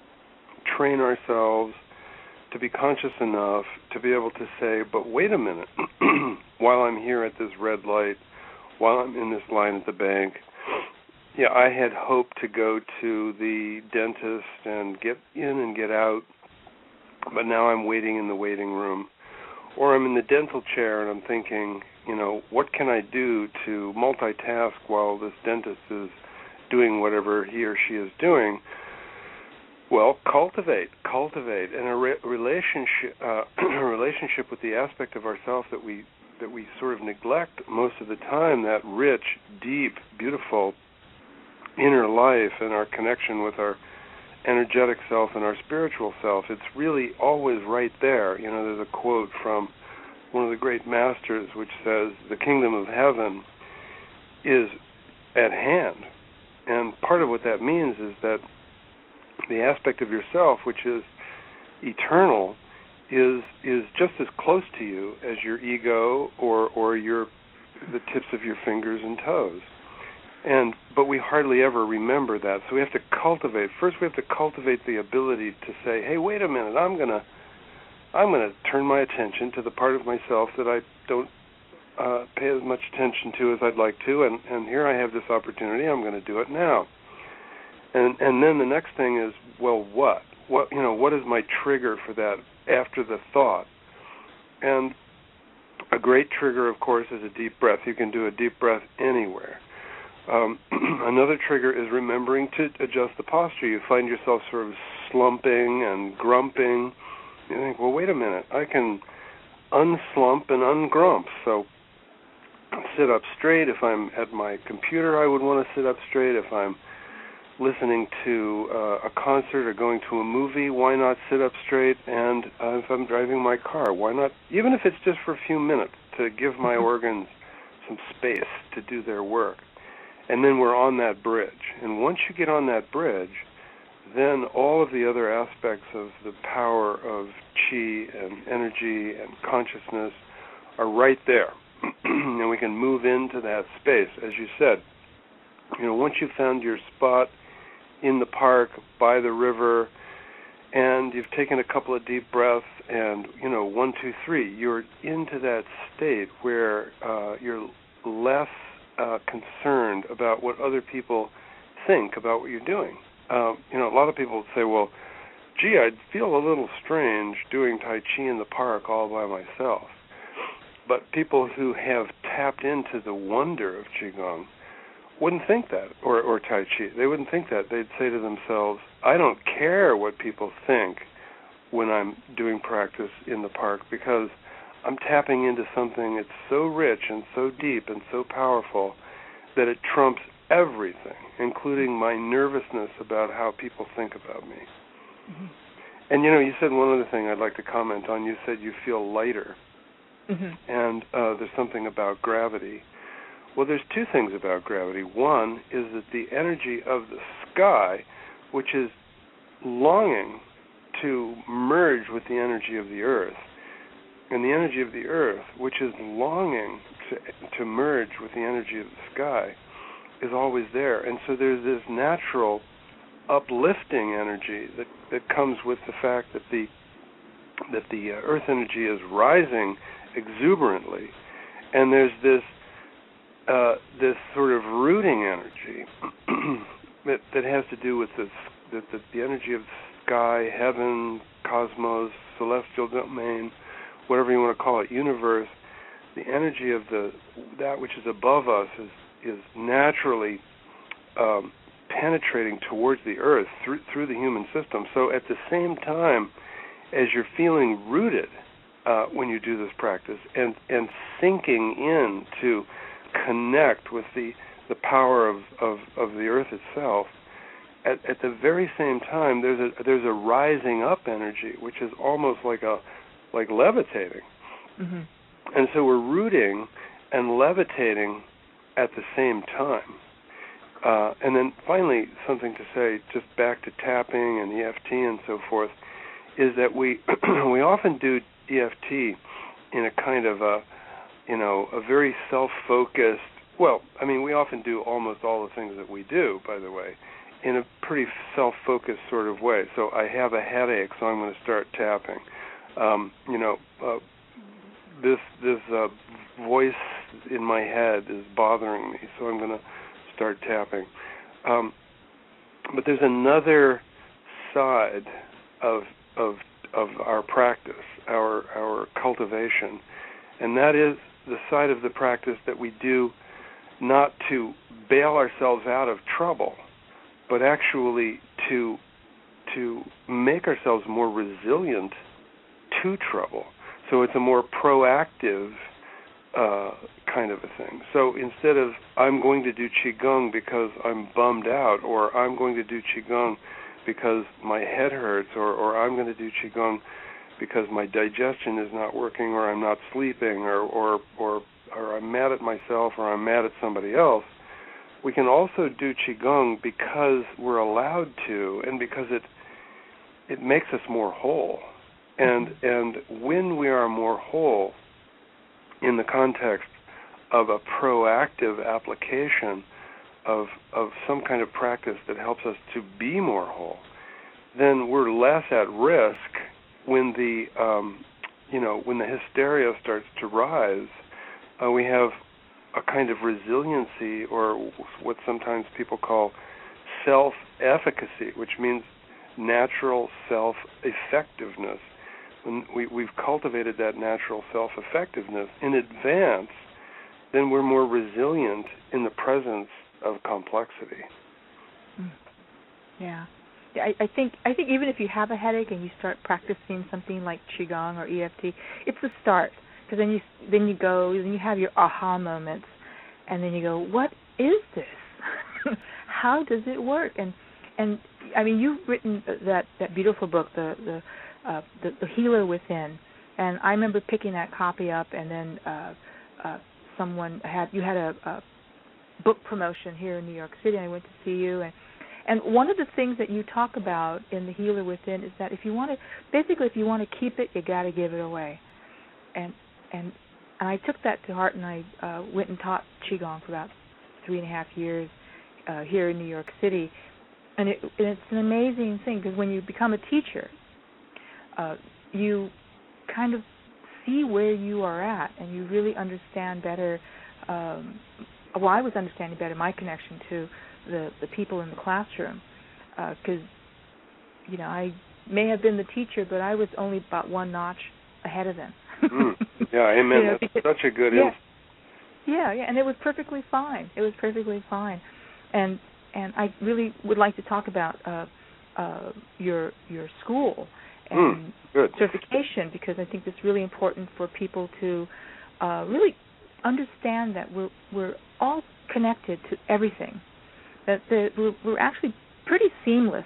train ourselves to be conscious enough to be able to say, but wait a minute, while I'm here at this red light, while I'm in this line at the bank, yeah, I had hoped to go to the dentist and get in and get out, but now I'm waiting in the waiting room. Or I'm in the dental chair and I'm thinking, you know, what can I do to multitask while this dentist is doing whatever he or she is doing? Well, cultivate, cultivate, and a re- relationship, uh, a relationship with the aspect of ourself that we that we sort of neglect most of the time. That rich, deep, beautiful inner life and our connection with our energetic self and our spiritual self. It's really always right there. You know, there's a quote from one of the great masters which says, "The kingdom of heaven is at hand." And part of what that means is that the aspect of yourself which is eternal is is just as close to you as your ego or or your the tips of your fingers and toes. And but we hardly ever remember that. So we have to cultivate. First, we have to cultivate the ability to say, "Hey, wait a minute. I'm gonna, I'm gonna turn my attention to the part of myself that I don't uh, pay as much attention to as I'd like to. And, and here I have this opportunity. I'm going to do it now." And and then the next thing is, well, what? What you know? What is my trigger for that after the thought? And a great trigger, of course, is a deep breath. You can do a deep breath anywhere. Um, another trigger is remembering to adjust the posture. You find yourself sort of slumping and grumping, you think, well, wait a minute, I can unslump and ungrump. So sit up straight. If I'm at my computer, I would want to sit up straight. If I'm listening to uh, a concert or going to a movie, why not sit up straight? And uh, if I'm driving my car, why not, even if it's just for a few minutes, to give my organs some space to do their work. And then we're on that bridge. And once you get on that bridge, then all of the other aspects of the power of chi and energy and consciousness are right there. And we can move into that space. As you said, you know, once you've found your spot in the park, by the river, and you've taken a couple of deep breaths and, you know, one, two, three, you're into that state where uh, you're less uh, concerned about what other people think about what you're doing. Um, you know, a lot of people say, well, gee, I'd feel a little strange doing Tai Chi in the park all by myself. But people who have tapped into the wonder of Qigong wouldn't think that, or, or Tai Chi. They wouldn't think that. They'd say to themselves, I don't care what people think when I'm doing practice in the park, because I'm tapping into something that's so rich and so deep and so powerful that it trumps everything, including my nervousness about how people think about me. Mm-hmm. And, you know, you said one other thing I'd like to comment on. You said you feel lighter. Mm-hmm. And uh, there's something about gravity. Well, there's two things about gravity. One is that the energy of the sky, which is longing to merge with the energy of the earth, and the energy of the earth, which is longing to, to merge with the energy of the sky, is always there. And so there's this natural uplifting energy that, that comes with the fact that the that the uh, earth energy is rising exuberantly, and there's this uh, this sort of rooting energy that that has to do with this, the, the, the energy of sky, heaven, cosmos, celestial domain, whatever you want to call it, universe. The energy of the that which is above us is is naturally um, penetrating towards the earth through through the human system. So at the same time as you're feeling rooted uh, when you do this practice and and sinking in to connect with the the power of, of, of the earth itself, at, at the very same time there's a there's a rising up energy which is almost like a like levitating. Mm-hmm. And so we're rooting and levitating at the same time. Uh, and then finally, something to say, just back to tapping and E F T and so forth, is that we we often do E F T in a kind of a, you know, a very self-focused, well, I mean, we often do almost all the things that we do, by the way, in a pretty self-focused sort of way. So I have a headache, so I'm going to start tapping. Um, you know, uh, this this uh, voice in my head is bothering me, so I'm going to start tapping. Um, but there's another side of of of our practice, our our cultivation, and that is the side of the practice that we do not to bail ourselves out of trouble, but actually to to make ourselves more resilient to trouble. So it's a more proactive uh, kind of a thing. So instead of I'm going to do Qigong because I'm bummed out, or I'm going to do Qigong because my head hurts, or, or I'm going to do Qigong because my digestion is not working, or I'm not sleeping, or, or, or, or I'm mad at myself, or I'm mad at somebody else, we can also do Qigong because we're allowed to, and because it it makes us more whole. And and when we are more whole in the context of a proactive application of of some kind of practice that helps us to be more whole, then we're less at risk when the um, you know when the hysteria starts to rise. Uh, we have a kind of resiliency, or what sometimes people call self-efficacy, which means natural self-effectiveness. When we, we've cultivated that natural self-effectiveness in advance, then we're more resilient in the presence of complexity. Yeah. I, I think I think even if you have a headache and you start practicing something like qigong or E F T, it's the start, because then you then you go and you have your aha moments, and then you go, what is this? How does it work? And and I mean, you've written that, that beautiful book, the the, uh, the the Healer Within, and I remember picking that copy up, and then uh, uh, someone had you had a, a book promotion here in New York City, and I went to see you, and and one of the things that you talk about in the Healer Within is that if you want to, basically, if you want to keep it, you got to give it away, and and and I took that to heart, and I uh, went and taught qigong for about three and a half years uh, here in New York City, and, it, and it's an amazing thing, because when you become a teacher, uh, you kind of see where you are at, and you really understand better. Um, well, I was understanding better my connection to the, the people in the classroom, because, uh, you know, I may have been the teacher, but I was only about one notch ahead of them. mm. Yeah, amen. You know, That's because, such a good yeah, insight. yeah, yeah, and it was perfectly fine. It was perfectly fine, and and I really would like to talk about uh, uh, your your school and mm. Good. certification, because I think it's really important for people to uh, really understand that we're we're all connected to everything. That the, we're, we're actually pretty seamless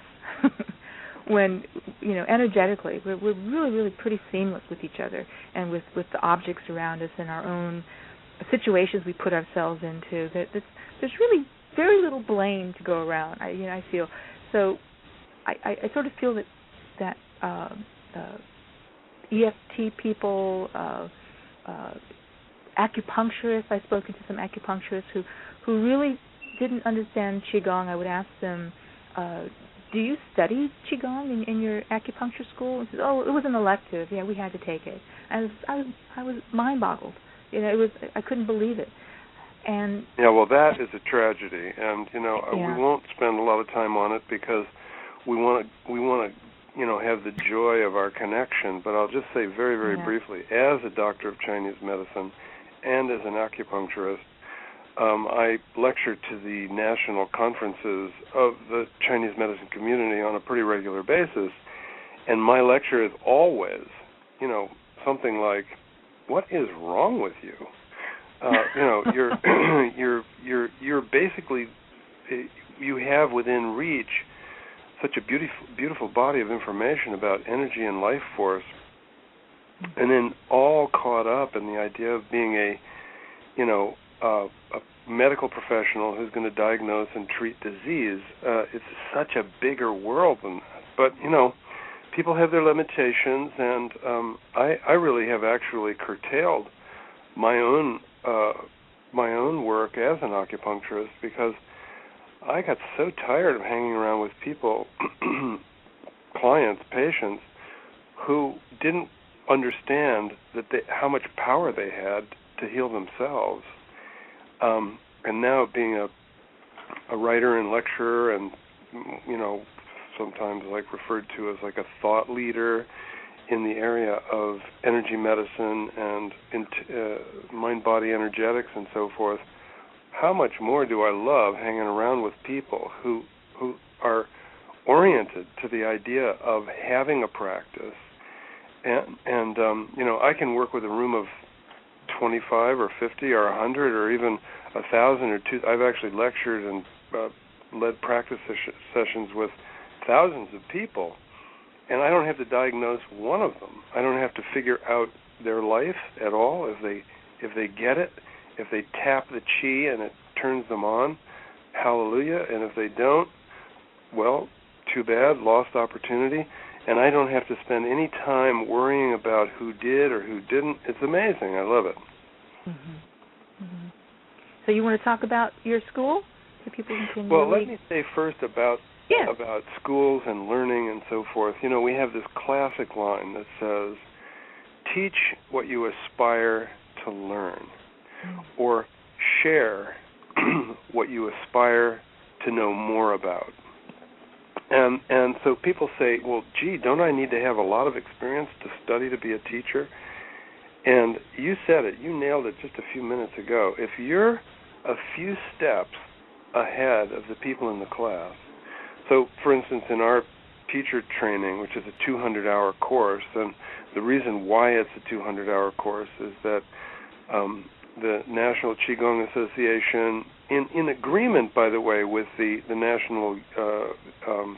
when, you know, energetically. We're, we're really, really pretty seamless with each other and with, with the objects around us and our own situations we put ourselves into. That there's really very little blame to go around. I, you know, I feel so. I, I, I sort of feel that that uh, uh, E F T people, uh, uh, acupuncturists. I've spoken to some acupuncturists who who really didn't understand qigong. I would ask them, uh, do you study qigong in, in your acupuncture school? And says, oh, it was an elective. Yeah, we had to take it. I was I was, I was mind-boggled. You know, it was I couldn't believe it. And yeah, well, that is a tragedy, and you know yeah. we won't spend a lot of time on it because we want to we want to you know have the joy of our connection. But I'll just say very very yeah. briefly, as a doctor of Chinese medicine and as an acupuncturist, Um, I lecture to the national conferences of the Chinese medicine community on a pretty regular basis, and my lecture is always, you know, something like, "What is wrong with you?" Uh, you know, you're you're you're you're basically you have within reach such a beautiful beautiful body of information about energy and life force, and then all caught up in the idea of being a, you know. Uh, a medical professional who's going to diagnose and treat disease. Uh, it's such a bigger world than that. But, you know, people have their limitations, and um, I, I really have actually curtailed my own uh, my own work as an acupuncturist because I got so tired of hanging around with people, clients, patients, who didn't understand that they, how much power they had to heal themselves. Um, and now being a a writer and lecturer and, you know, sometimes like referred to as like a thought leader in the area of energy medicine and in, uh, mind-body energetics and so forth, how much more do I love hanging around with people who who are oriented to the idea of having a practice. And, and um, you know, I can work with a room of twenty-five or fifty or one hundred or even one thousand or two. I've actually lectured and uh, led practice ses- sessions with thousands of people, and I don't have to diagnose one of them. I don't have to figure out their life at all. If they if they get it, if they tap the chi and it turns them on, hallelujah. And if they don't, well, too bad, lost opportunity. And I don't have to spend any time worrying about who did or who didn't. It's amazing. I love it. Mm-hmm. Mm-hmm. So you want to talk about your school? So people can well, really... let me say first about yeah. about schools and learning and so forth. You know, we have this classic line that says, teach what you aspire to learn, mm-hmm. or share what you aspire to know more about. And and so people say, well, gee, don't I need to have a lot of experience to study to be a teacher? And you said it. You nailed it just a few minutes ago. If you're a few steps ahead of the people in the class, so, for instance, in our teacher training, which is a two hundred hour course. And the reason why it's a two hundred hour course is that um, the National Qigong Association, in, in agreement, by the way, with the, the National uh, um,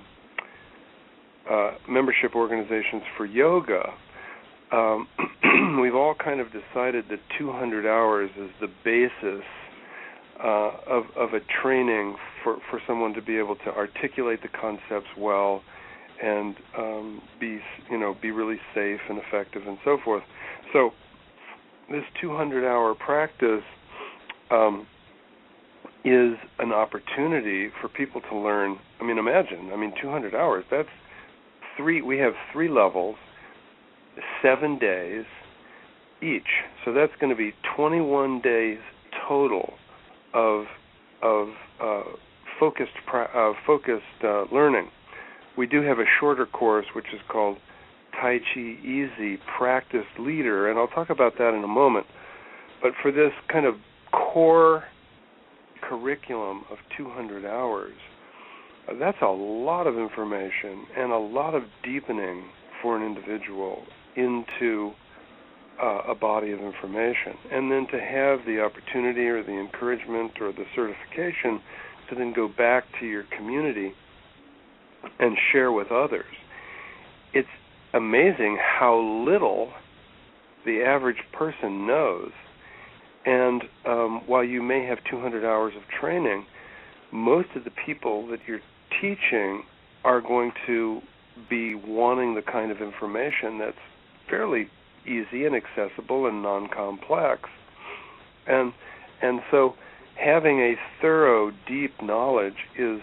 uh, Membership Organizations for Yoga, um, we've all kind of decided that two hundred hours is the basis uh, of, of a training for, for someone to be able to articulate the concepts well and um, be, you know, be really safe and effective and so forth. So this two hundred hour practice um, is an opportunity for people to learn. I mean, imagine, I mean, two hundred hours, that's three, we have three levels, seven days each. So that's going to be twenty-one days total of of uh, focused uh, focused uh, learning. We do have a shorter course which is called Tai Chi Easy Practice Leader, and I'll talk about that in a moment. But for this kind of core curriculum of two hundred hours, uh, that's a lot of information and a lot of deepening for an individual into uh, a body of information. And then to have the opportunity or the encouragement or the certification to then go back to your community and share with others. It's amazing how little the average person knows. And um, while you may have two hundred hours of training, most of the people that you're teaching are going to be wanting the kind of information that's fairly easy and accessible and non-complex. And and so having a thorough, deep knowledge is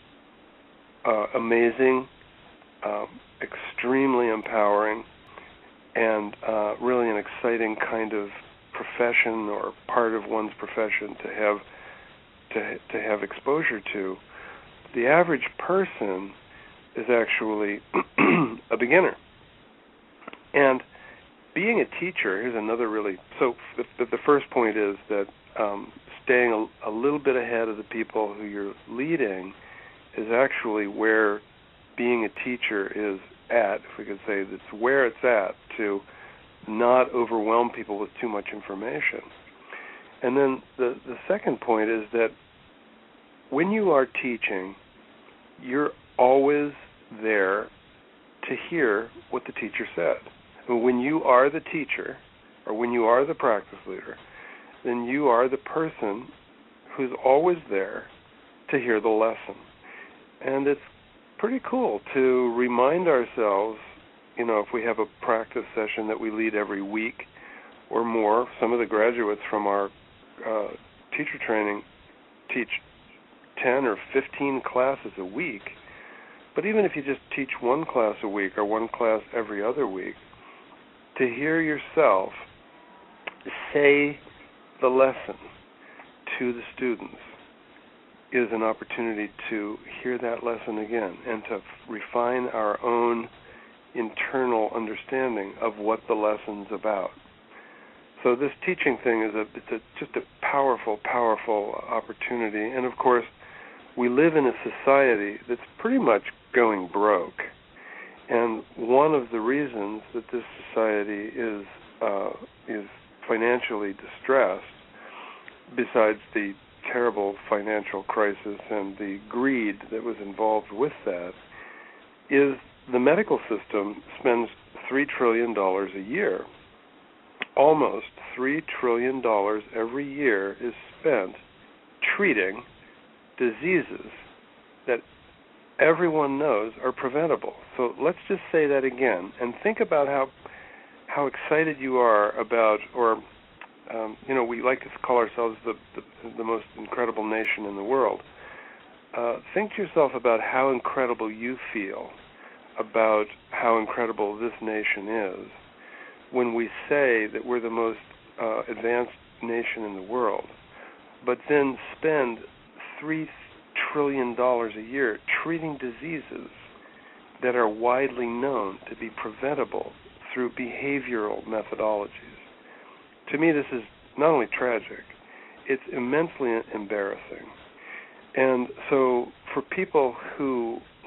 uh, amazing, um, extremely empowering, and uh, really an exciting kind of profession or part of one's profession to have to to have exposure to. The average person is actually a beginner. And being a teacher, here's another really, so the, the first point is that um, staying a, a little bit ahead of the people who you're leading is actually where being a teacher is at, if we could say that's where it's at, to not overwhelm people with too much information. And then the, the second point is that when you are teaching, you're always there to hear what the teacher said. When you are the teacher, or when you are the practice leader, then you are the person who's always there to hear the lesson. And it's pretty cool to remind ourselves, you know, if we have a practice session that we lead every week or more. Some of the graduates from our uh, teacher training teach ten or fifteen classes a week. But even if you just teach one class a week or one class every other week, to hear yourself say the lesson to the students is an opportunity to hear that lesson again and to refine our own internal understanding of what the lesson's about. So this teaching thing is a, it's a, just a powerful, powerful opportunity. And of course, we live in a society that's pretty much going broke. And one of the reasons that this society is uh, is financially distressed, besides the terrible financial crisis and the greed that was involved with that, is the medical system spends three trillion dollars a year. Almost three trillion dollars every year is spent treating diseases that everyone knows are preventable. So let's just say that again and think about how how excited you are about, or um, you know, we like to call ourselves the, the, the most incredible nation in the world. Uh, think to yourself about how incredible you feel about how incredible this nation is when we say that we're the most uh, advanced nation in the world, but then spend three trillion dollars a year treating diseases that are widely known to be preventable through behavioral methodologies. To me, this is not only tragic, it's immensely embarrassing. And so for people who, like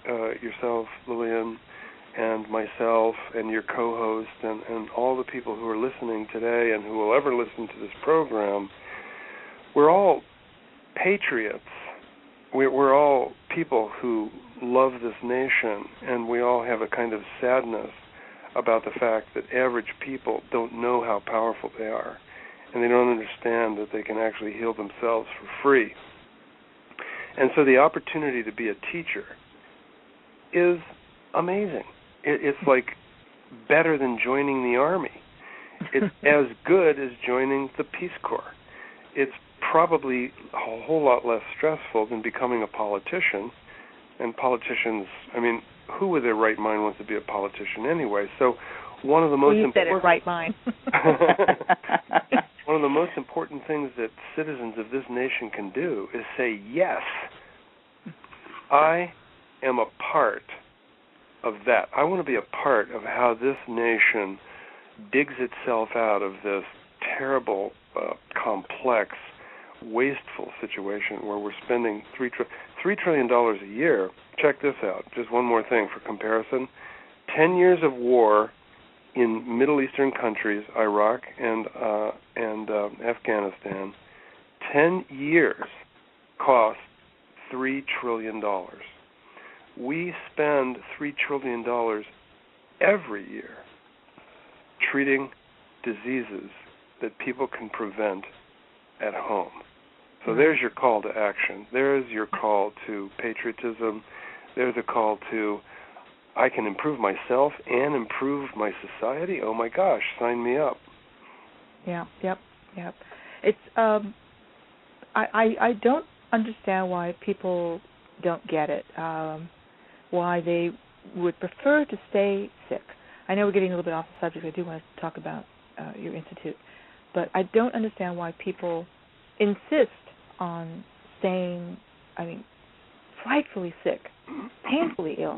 uh, yourself, Lillian, and myself, and your co-host, and, and all the people who are listening today and who will ever listen to this program, we're all patriots. We're, we're all people who love this nation, and we all have a kind of sadness about the fact that average people don't know how powerful they are, and they don't understand that they can actually heal themselves for free. And so the opportunity to be a teacher is amazing. It, it's like better than joining the Army. It's as good as joining the Peace Corps. It's probably a whole lot less stressful than becoming a politician. And politicians, I mean, who with their right mind wants to be a politician anyway? So one of the most you important... said it, right mind. One of the most important things that citizens of this nation can do is say, yes, I am a part of that. I want to be a part of how this nation digs itself out of this terrible, uh, complex, wasteful situation where we're spending three, tri- three trillion dollars a year. Check this out. Just one more thing for comparison. Ten years of war in Middle Eastern countries, Iraq and uh, and uh, Afghanistan, ten years cost three trillion dollars. We spend three trillion dollars every year treating diseases that people can prevent at home. So there's your call to action. There's your call to patriotism. There's a call to, I can improve myself and improve my society. Oh my gosh, sign me up. Yeah, yep, yep. It's um, I, I I don't understand why people don't get it. Um, why they would prefer to stay sick. I know we're getting a little bit off the subject. I do want to talk about uh, your institute, but I don't understand why people insist on staying. I mean, frightfully sick, painfully ill.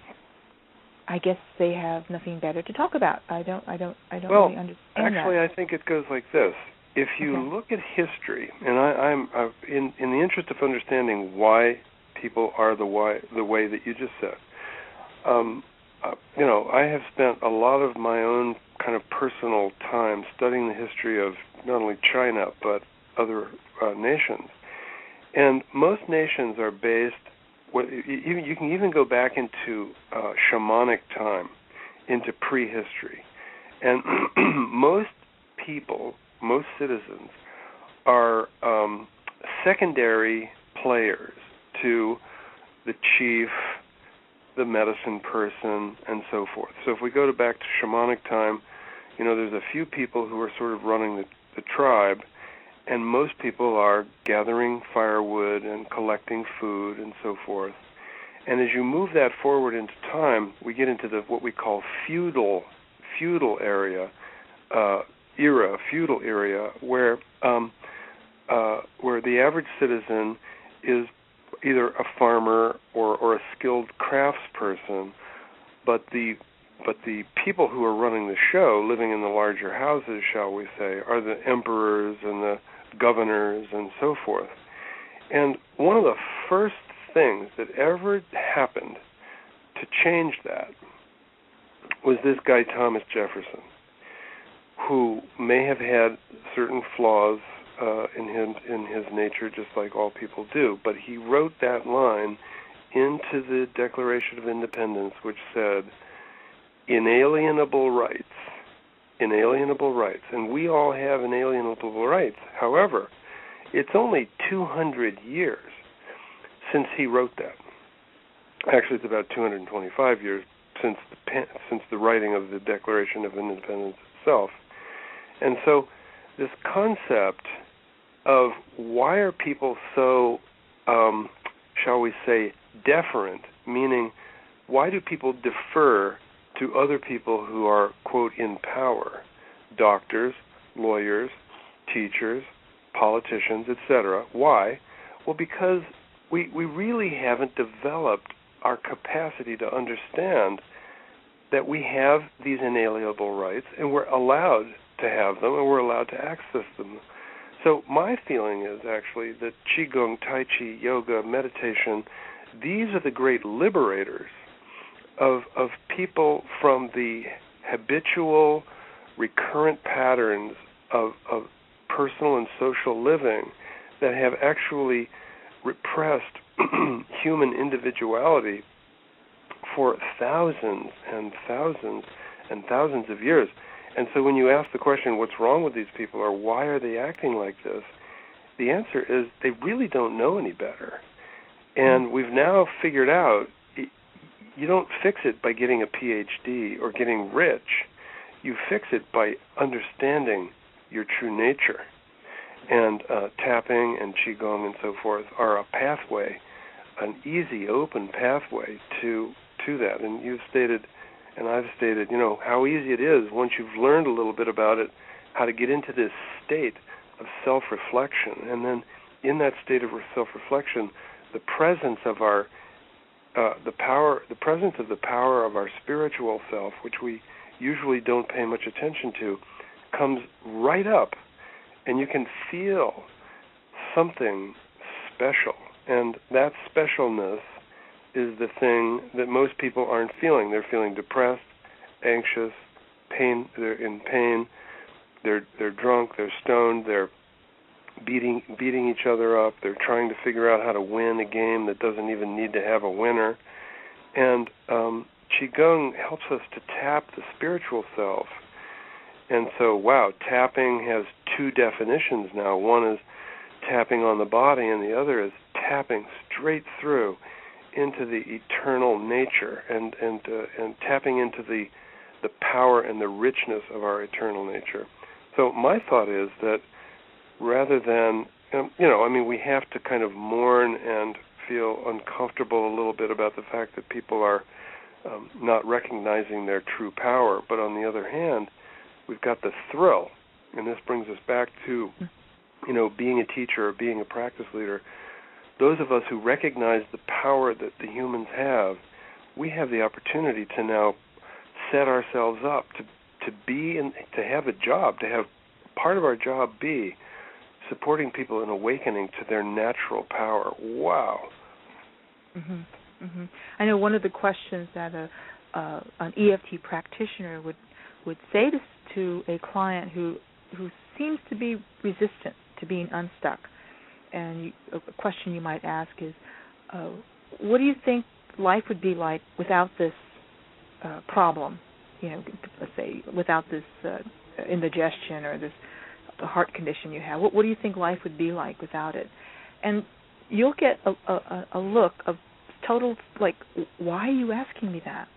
I guess they have nothing better to talk about. I don't. I don't. I don't well, really understand actually, that. I think it goes like this. If you okay. look at history, and I, I'm uh, in in the interest of understanding why people are the why the way that you just said. Um, uh, you know, I have spent a lot of my own kind of personal time studying the history of not only China but other uh, nations, and most nations are based. What, you, you can even go back into uh, shamanic time, into prehistory, and most people, most citizens, are um, secondary players to the chief, the medicine person, and so forth. So if we go to back to shamanic time, you know, there's a few people who are sort of running the, the tribe, and most people are gathering firewood and collecting food and so forth. And as you move that forward into time, we get into the what we call feudal feudal area, uh, era, feudal area, where um, uh, where the average citizen is either a farmer or, or a skilled craftsperson, but the but the people who are running the show, living in the larger houses, shall we say, are the emperors and the governors and so forth. And one of the first things that ever happened to change that was this guy Thomas Jefferson, who may have had certain flaws uh, in him, in his nature, just like all people do, but he wrote that line into the Declaration of Independence, which said, inalienable rights, inalienable rights, and we all have inalienable rights. However, it's only two hundred years since he wrote that. Actually, it's about two hundred twenty-five years since the since the writing of the Declaration of Independence itself. And so this concept of why are people so, um, shall we say, deferent, meaning why do people defer to other people who are, quote, in power, doctors, lawyers, teachers, politicians, et cetera. Why? Well, because we we really haven't developed our capacity to understand that we have these inalienable rights and we're allowed to have them and we're allowed to access them. So my feeling is actually that Qigong, Tai Chi, yoga, meditation these are the great liberators of of people from the habitual, recurrent patterns of, of personal and social living that have actually repressed human individuality for thousands and thousands and thousands of years. And so when you ask the question, what's wrong with these people, or why are they acting like this, the answer is they really don't know any better. And we've now figured out you don't fix it by getting a P H D or getting rich. You fix it by understanding your true nature. And uh, tapping and Qigong and so forth are a pathway, an easy, open pathway to to that. And you've stated, and I've stated, you know, how easy it is once you've learned a little bit about it, how to get into this state of self-reflection. And then in that state of self-reflection, the presence of our, uh, the power, the presence of the power of our spiritual self, which we usually don't pay much attention to, comes right up. And you can feel something special. And that specialness is the thing that most people aren't feeling. They're feeling depressed, anxious, pain. They're in pain. They're they're drunk. They're stoned. They're beating beating each other up. They're trying to figure out how to win a game that doesn't even need to have a winner. And um, Qigong helps us to tap the spiritual self. And so, wow, tapping has two definitions now. One is tapping on the body, and the other is tapping straight through into the eternal nature and and uh, and tapping into the the power and the richness of our eternal nature. So my thought is that rather than, um, you know, I mean, we have to kind of mourn and feel uncomfortable a little bit about the fact that people are um, not recognizing their true power. But on the other hand, we've got the thrill, and this brings us back to, you know, being a teacher or being a practice leader. Those of us who recognize the power that the humans have, we have the opportunity to now set ourselves up to to be and to have a job, to have part of our job be supporting people in awakening to their natural power. Wow. Mhm. Mhm. I know one of the questions that a uh, an E F T practitioner would would say to to a client who who seems to be resistant to being unstuck, and you, a question you might ask is, uh, what do you think life would be like without this uh, problem? You know, let's say without this uh, indigestion or this heart condition you have. What, what do you think life would be like without it? And you'll get a, a, a look of total, like, why are you asking me that?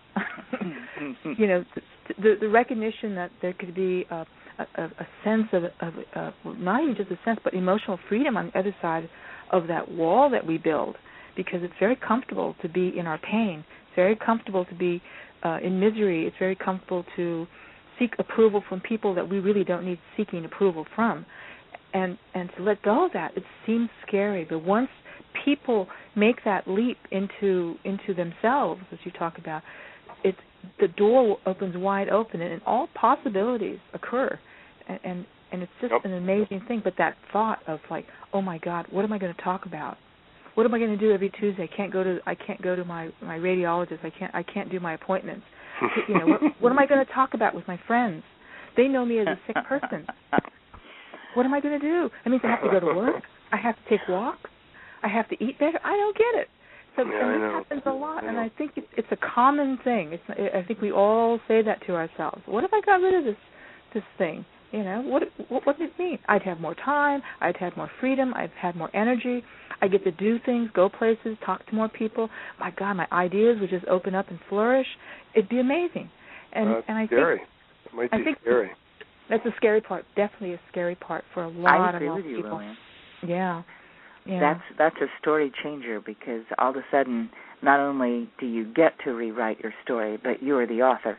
You know, the, the recognition that there could be a, a, a sense of, of, of, not even just a sense, but emotional freedom on the other side of that wall that we build, because it's very comfortable to be in our pain. It's very comfortable to be uh, in misery. It's very comfortable to seek approval from people that we really don't need seeking approval from. And and to let go of that, it seems scary. But once people make that leap into into themselves, as you talk about, it's the door opens wide open, and, and all possibilities occur. And, and and it's just an amazing thing. But that thought of like, oh my God, what am I going to talk about? What am I going to do every Tuesday? I can't go to I can't go to my, my radiologist. I can't I can't do my appointments. You know, what, what am I going to talk about with my friends? They know me as a sick person. What am I going to do? That means I have to go to work. I have to take walks. I have to eat better. I don't get it. So yeah, and this happens a lot, and I think it's, it's a common thing. It's I think we all say that to ourselves. What if I got rid of this this thing? You know, what what, what does it mean? I'd have more time. I'd have more freedom. I'd have more energy. I get to do things, go places, talk to more people. My God, my ideas would just open up and flourish. It'd be amazing. And uh, and I scary. think it might I be think scary. That's a scary part. Definitely a scary part for a lot I agree of with you, people. Lillian. Yeah. Yeah. That's that's a story changer, because all of a sudden, not only do you get to rewrite your story, but you are the author.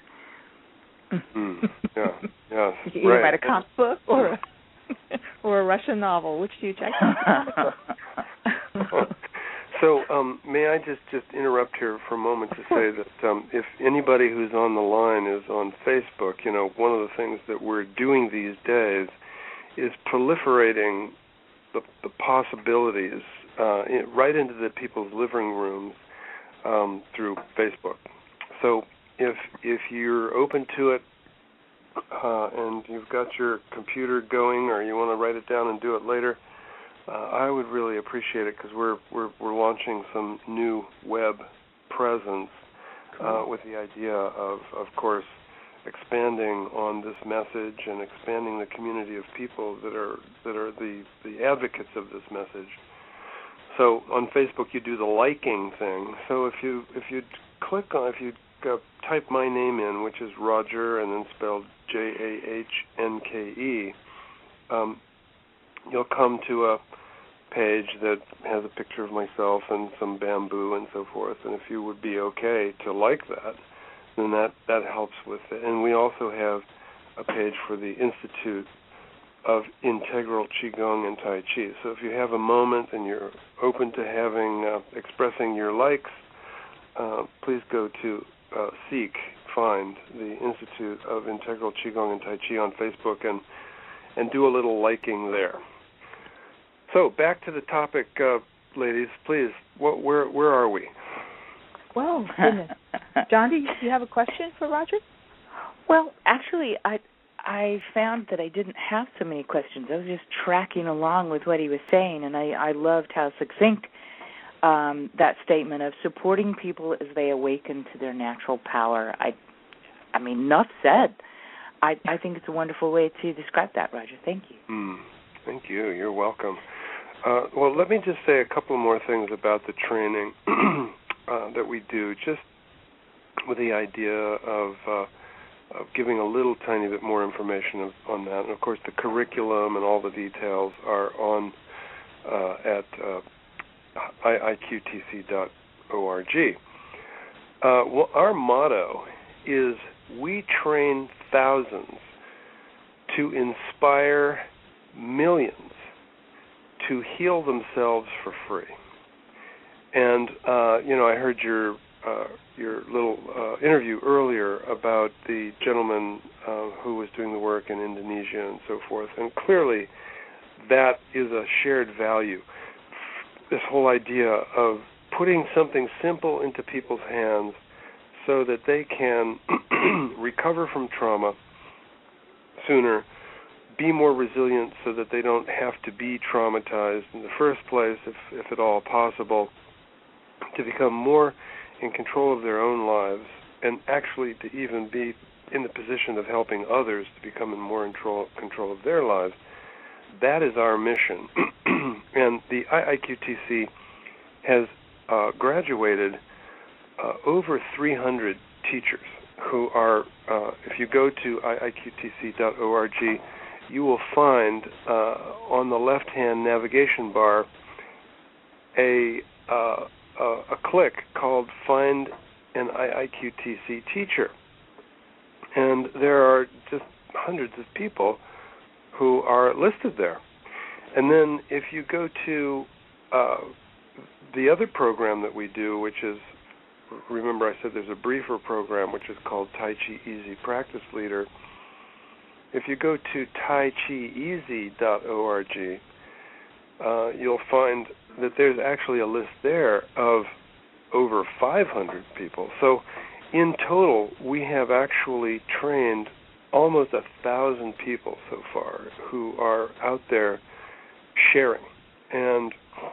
Mm. Yeah. Yes. You can either right. write a comic book or a, or a Russian novel. Which do you check? So um, may I just, just interrupt here for a moment to say that um, if anybody who's on the line is on Facebook, you know, one of the things that we're doing these days is proliferating the, the possibilities uh, in, right into the people's living rooms um, through Facebook. So if if you're open to it uh, and you've got your computer going, or you want to write it down and do it later, uh, I would really appreciate it, because we're we're we're launching some new web presence uh, with the idea of, of course, expanding on this message and expanding the community of people that are that are the, the advocates of this message. So on Facebook you do the liking thing. So if you if you click on if you uh, type my name in, which is Roger and then spelled J A H N K E, um, you'll come to a page that has a picture of myself and some bamboo and so forth. And if you would be okay to like that, then that, that helps with it. And we also have a page for the Institute of Integral Qigong and Tai Chi. So if you have a moment and you're open to having, uh, expressing your likes, uh, please go to uh, seek, find the Institute of Integral Qigong and Tai Chi on Facebook and, and do a little liking there. So back to the topic, uh, ladies, please, what, where, where are we? Well, goodness. John, do you, do you have a question for Roger? Well, actually, I I found that I didn't have so many questions. I was just tracking along with what he was saying, and I, I loved how succinct um, that statement of supporting people as they awaken to their natural power. I, I mean, enough said. I, I think it's a wonderful way to describe that, Roger. Thank you. Mm, thank you. You're welcome. Uh, well, let me just say a couple more things about the training uh, that we do, just with the idea of, uh, of giving a little tiny bit more information of, on that. And, of course, the curriculum and all the details are on uh, at uh, I I Q T C dot org. Uh, well, our motto is, we train thousands to inspire millions to heal themselves for free. And, uh, you know, I heard your uh, your little uh, interview earlier about the gentleman uh, who was doing the work in Indonesia and so forth. And clearly that is a shared value. This whole idea of putting something simple into people's hands so that they can recover from trauma sooner, be more resilient so that they don't have to be traumatized in the first place, if, if at all possible, to become more in control of their own lives, and actually to even be in the position of helping others to become in more control, control of their lives. That is our mission. And the I I Q T C has uh, graduated uh, over three hundred teachers who are, uh, if you go to I I Q T C dot org, you will find uh, on the left-hand navigation bar a, uh, a a click called Find an I I Q T C Teacher. And there are just hundreds of people who are listed there. And then if you go to uh, the other program that we do, which is, remember I said there's a briefer program which is called Tai Chi Easy Practice Leader. If you go to tai chi easy dot org, uh, you'll find that there's actually a list there of over five hundred people. So in total, we have actually trained almost a thousand people so far who are out there sharing. And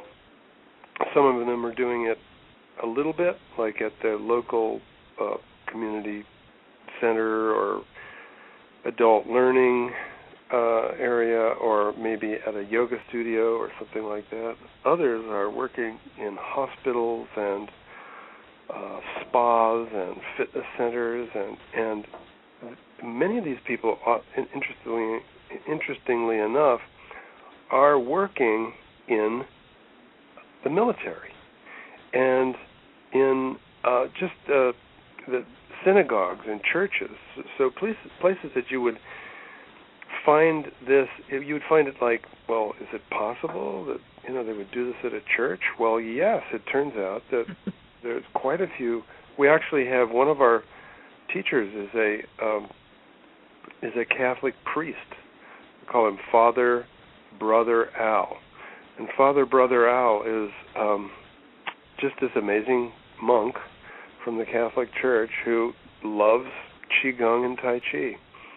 some of them are doing it a little bit, like at their local uh, community center or adult learning uh, area, or maybe at a yoga studio or something like that. Others are working in hospitals and uh, spas and fitness centers, and, and many of these people, uh, interestingly, interestingly enough, are working in the military and in uh, just uh, the synagogues and churches. So places, places that you would find this, you would find it like, well, is it possible that, you know, they would do this at a church? Well, yes, it turns out that there's quite a few. We actually have one of our teachers is a um, is a Catholic priest. We call him Father Brother Al. And Father Brother Al is um, just this amazing monk from the Catholic Church who loves Qigong and Tai Chi.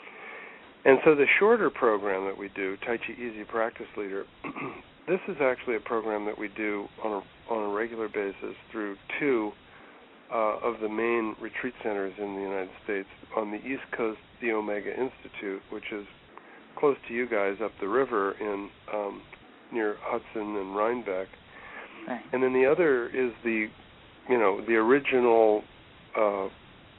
And so the shorter program that we do, Tai Chi Easy Practice Leader, this is actually a program that we do on a, on a regular basis through two uh, of the main retreat centers in the United States. On the East Coast, the Omega Institute, which is close to you guys up the river in um, near Hudson and Rhinebeck. Right. And then the other is the, you know, the original uh,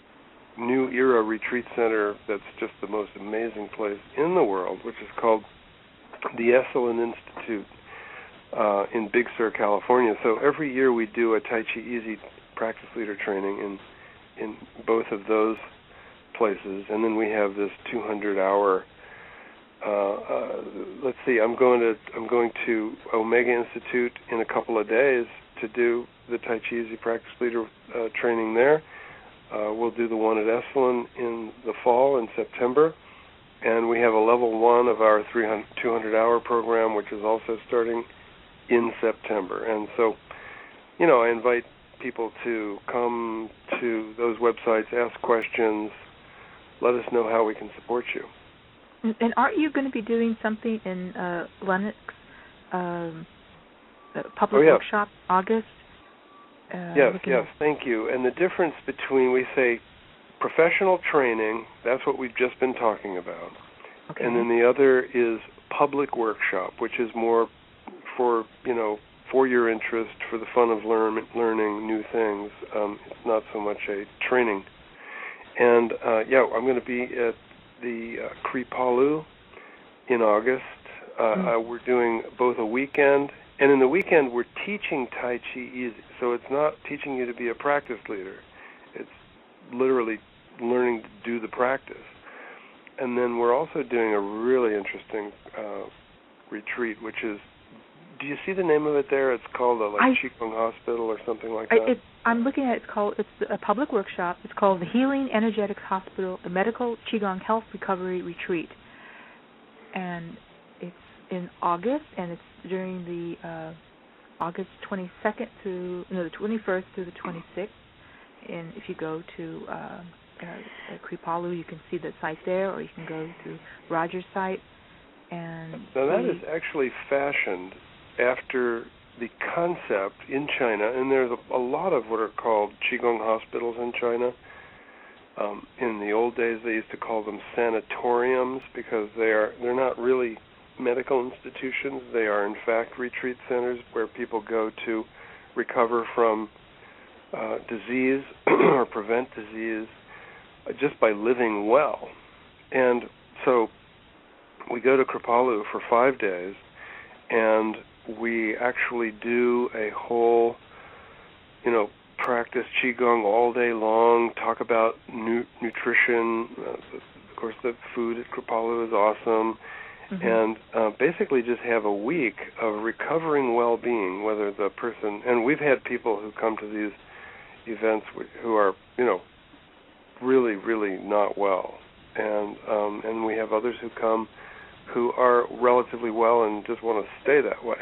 New Era Retreat Center that's just the most amazing place in the world, which is called the Esalen Institute uh, in Big Sur, California. So every year we do a Tai Chi Easy Practice Leader training in in both of those places, and then we have this two hundred hour. Uh, uh, let's see. I'm going to I'm going to Omega Institute in a couple of days to do the Tai Chi Easy Practice Leader uh, training there. Uh, we'll do the one at Esalen in the fall in September, and we have a level one of our two hundred hour program, which is also starting in September. And so, you know, I invite people to come to those websites, ask questions, let us know how we can support you. And aren't you going to be doing something in uh, Lenox, um, a public oh, yeah. workshop, August? Uh, yes, yes, thank you. And the difference between, we say, professional training, that's what we've just been talking about. Okay. And then the other is public workshop, which is more for, you know, for your interest, for the fun of learn, learning new things. Um, it's not so much a training. And, uh, yeah, I'm going to be at the uh, Kripalu in August. Uh, mm-hmm. uh, we're doing both a weekend, and in the weekend we're teaching Tai Chi Easy. So it's not teaching you to be a practice leader. It's literally learning to do the practice. And then we're also doing a really interesting uh, retreat, which is, do you see the name of it there? It's called a, like I, Qigong Hospital or something like that. I, it, I'm looking at it. It's called, it's a public workshop. It's called the Healing Energetics Hospital, a Medical Qigong Health Recovery Retreat. And it's in August, and it's during the uh, August twenty-second through, no, the twenty-first through the twenty-sixth. And if you go to uh, uh, Kripalu, you can see the site there, or you can go to Roger's site. And now that we, is actually fashioned after the concept in China, and there's a, a lot of what are called Qigong hospitals in China. Um, in the old days, they used to call them sanatoriums because they are they're not really medical institutions. They are, in fact, retreat centers where people go to recover from uh, disease or prevent disease just by living well. And so we go to Kripalu for five days, and we actually do a whole, you know, practice Qigong all day long, talk about nu- nutrition. Uh, of course, the food at Kripalu is awesome. Mm-hmm. And uh, basically just have a week of recovering well-being, whether the person, and we've had people who come to these events who are, you know, really, really not well. And um, and we have others who come who are relatively well and just want to stay that way.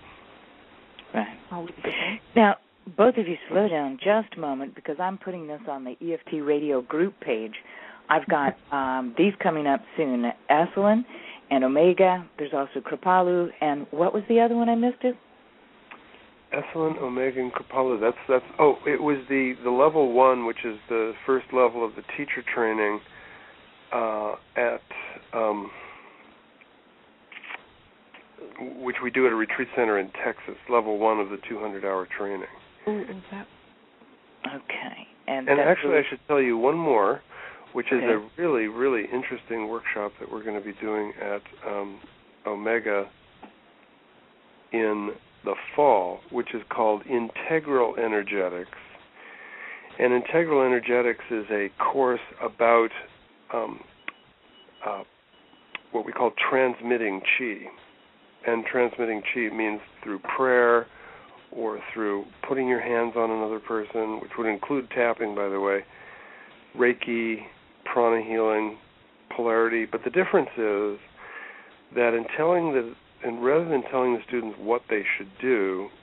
Right. Now, both of you slow down just a moment because I'm putting this on the E F T Radio group page. I've got um, these coming up soon, Esalen and Omega. There's also Kripalu. And what was the other one? I missed it? Esalen, Omega, and Kripalu. That's, that's, oh, it was the, the level one, which is the first level of the teacher training uh, at... Um, which we do at a retreat center in Texas, level one of the two hundred hour training. Ooh, is that... Okay. And, and actually, really... I should tell you one more, which okay. is a really, really interesting workshop that we're going to be doing at um, Omega in the fall, which is called Integral Energetics. And Integral Energetics is a course about um, uh, what we call transmitting Qi. And transmitting Qi means through prayer or through putting your hands on another person, which would include tapping, by the way, Reiki, prana healing, polarity. But the difference is that in telling the, and rather than telling the students what they should do,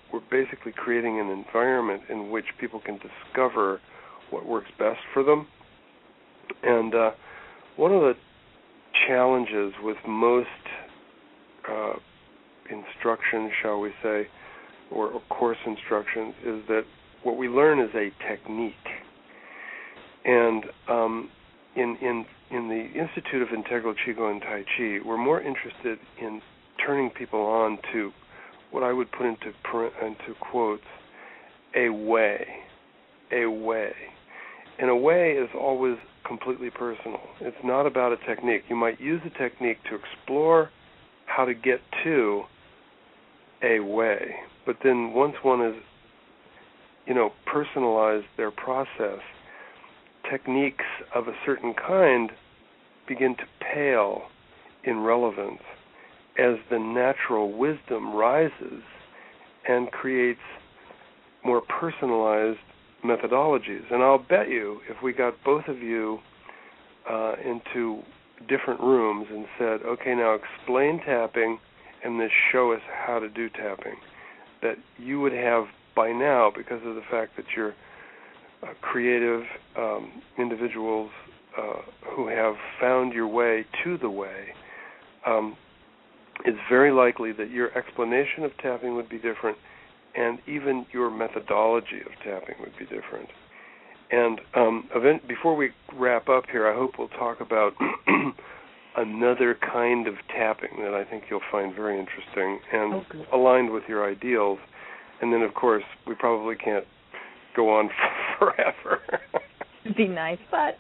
we're basically creating an environment in which people can discover what works best for them. And uh, one of the challenges with most uh, instruction, shall we say, or, or course instructions, is that what we learn is a technique. And um, in, in, in the Institute of Integral Qigong and Tai Chi, we're more interested in turning people on to what I would put into into quotes, a way, a way. And a way is always completely personal. It's not about a technique. You might use a technique to explore how to get to a way, but then once one has, you know, personalized their process, techniques of a certain kind begin to pale in relevance as the natural wisdom rises and creates more personalized methodologies. And I'll bet you if we got both of you uh, into different rooms and said, okay, now explain tapping and then show us how to do tapping, that you would have by now, because of the fact that you're uh, creative um, individuals uh, who have found your way to the way, um, it's very likely that your explanation of tapping would be different, and even your methodology of tapping would be different. And um, event, before we wrap up here, I hope we'll talk about another kind of tapping that I think you'll find very interesting and okay. aligned with your ideals. And then, of course, we probably can't go on forever. It'd be nice, but...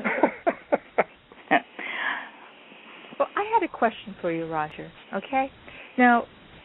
Well, I had a question for you, Roger, okay? Now,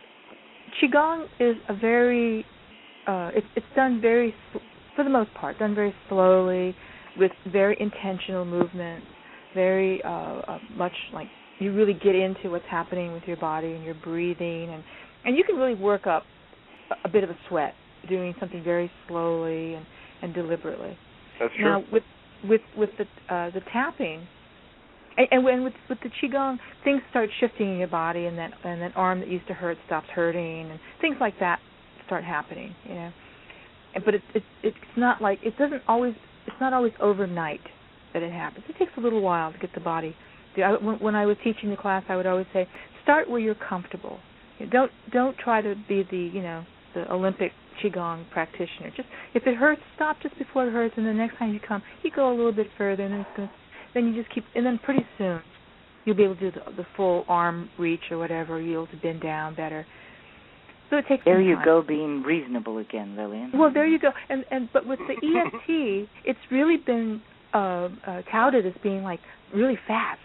Qigong is a very, uh, it, it's done very, for the most part, done very slowly, with very intentional movements, very uh, uh, much like you really get into what's happening with your body and your breathing, and, and you can really work up a, a bit of a sweat doing something very slowly and, and deliberately. That's true. Now, with with with the uh, the tapping, and, and when with with the Qigong, things start shifting in your body, and that and that arm that used to hurt stops hurting, and things like that start happening. You know, and, but it's it, it's not like it doesn't always it's not always overnight that it happens. It takes a little while to get the body. I, when, when I was teaching the class, I would always say, start where you're comfortable. You know, don't don't try to be the you know the Olympic Qigong practitioner. Just if it hurts, stop just before it hurts, and the next time you come, you go a little bit further, and then it's gonna, then you just keep, and then pretty soon you'll be able to do the, the full arm reach or whatever. You'll be able to bend down better. So it takes. There some you time. go, being reasonable again, Lillian. Well, there you go. And and but with the E F T, it's really been uh, uh, touted as being like really fast,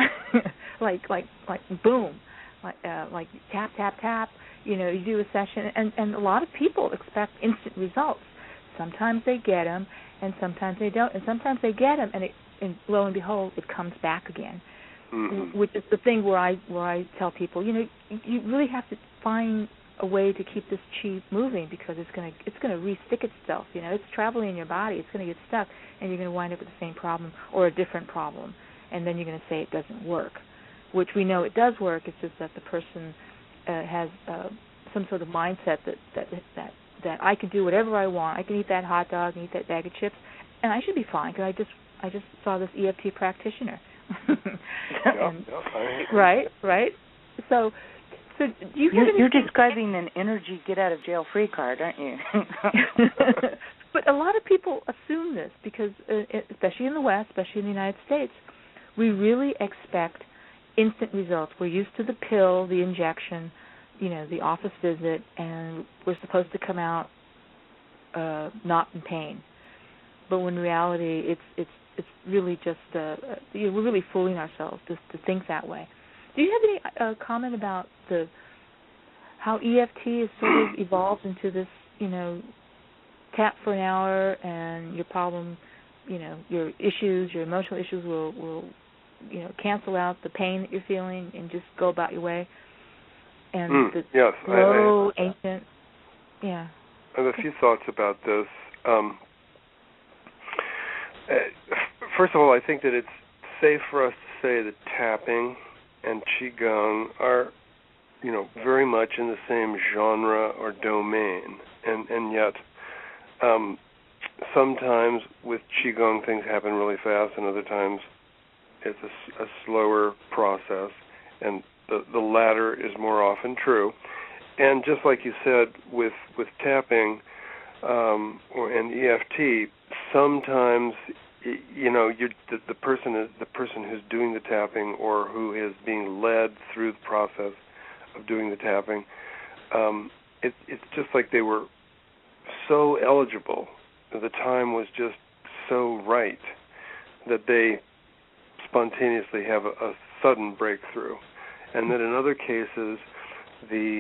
like like like boom, like uh, like tap tap tap. You know, you do a session, and, and a lot of people expect instant results. Sometimes they get them, and sometimes they don't. And sometimes they get them, and, it, and lo and behold, it comes back again. Mm-hmm. Which is the thing where I where I tell people, you know, you really have to find a way to keep this chi moving, because it's gonna it's gonna re-stick itself. You know, it's traveling in your body. It's gonna get stuck, and you're gonna wind up with the same problem or a different problem, and then you're gonna say it doesn't work, which we know it does work. It's just that the person Uh, has uh, some sort of mindset that, that that that I can do whatever I want. I can eat that hot dog and eat that bag of chips, and I should be fine because I just I just saw this E F T practitioner. and, yep, yep, right, right. So, so do you have you're, any? You're describing an energy get out of jail free card, aren't you? But a lot of people assume this because, uh, especially in the West, especially in the United States, we really expect instant results. We're used to the pill, the injection, you know, the office visit, and we're supposed to come out uh, not in pain. But when in reality, it's it's it's really just uh, you know, we're really fooling ourselves just to think that way. Do you have any uh, comment about the how E F T has sort of evolved into this, you know, tap for an hour and your problem, you know, your issues, your emotional issues will will you know, cancel out the pain that you're feeling and just go about your way. And mm, the yes, slow, I, I, ancient, yeah. I have a few thoughts about this. Um, uh, first of all, I think that it's safe for us to say that tapping and Qigong are you know, very much in the same genre or domain, and and yet um, sometimes with Qigong things happen really fast, and other times it's a, a slower process, and the, the latter is more often true. And just like you said with with tapping um, or and E F T, sometimes you know you're, the, the person is the person who's doing the tapping or who is being led through the process of doing the tapping. Um, it, it's just like they were so eligible. The time was just so right that they spontaneously have a, a sudden breakthrough, and that in other cases, the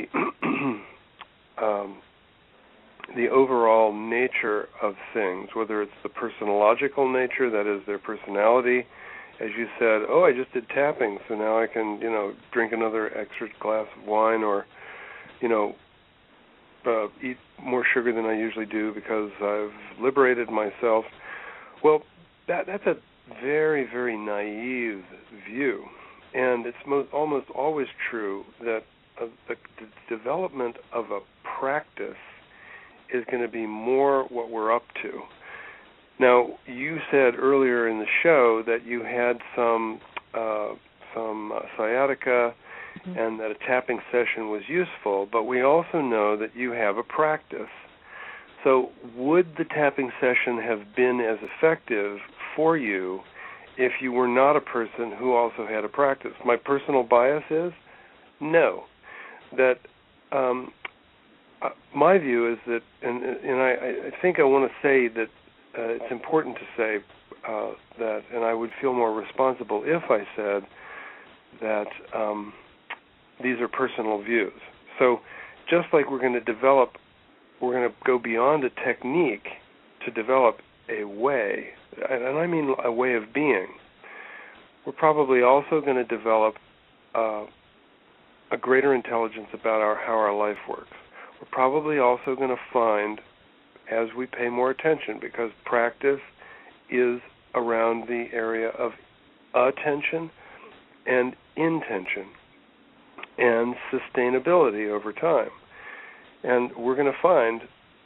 um, the overall nature of things, whether it's the personological nature, that is their personality, as you said, oh, I just did tapping, so now I can, you know, drink another extra glass of wine, or, you know, uh, eat more sugar than I usually do because I've liberated myself. Well, that that's a very, very naive view, and it's mo- almost always true that uh, the, the development of a practice is going to be more what we're up to. Now, you said earlier in the show that you had some uh, some uh, sciatica, mm-hmm. and that a tapping session was useful, but we also know that you have a practice. So would the tapping session have been as effective for you if you were not a person who also had a practice? My personal bias is no. That um, uh, my view is that, and, and I, I think I want to say that uh, it's important to say uh, that, and I would feel more responsible if I said that um, these are personal views. So just like we're going to develop, we're going to go beyond a technique to develop a way, and I mean a way of being, we're probably also going to develop uh, a greater intelligence about our, how our life works. We're probably also going to find, as we pay more attention, because practice is around the area of attention and intention and sustainability over time. And we're going to find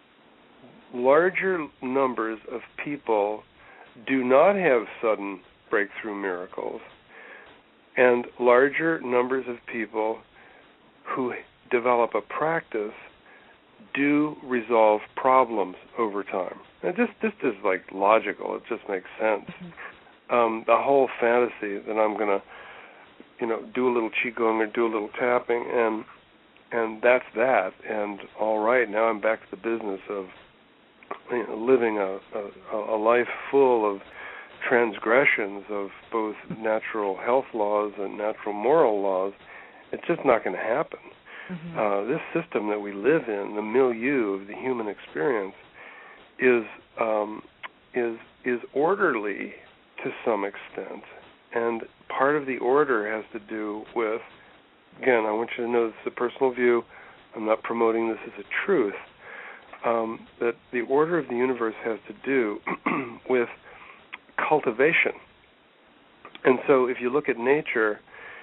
larger numbers of people do not have sudden breakthrough miracles, and larger numbers of people who develop a practice do resolve problems over time. And this this is like logical. It just makes sense. Mm-hmm. Um, the whole fantasy that I'm going to, you know, do a little qigong or do a little tapping, and and that's that. And all right, now I'm back to the business of, you know, living a, a, a life full of transgressions of both natural health laws and natural moral laws. It's just not going to happen. Mm-hmm. Uh, this system that we live in, the milieu of the human experience, is um, is is orderly to some extent, and part of the order has to do with, again, I want you to know this is a personal view. I'm not promoting this as a truth. Um, that the order of the universe has to do with cultivation. And so if you look at nature,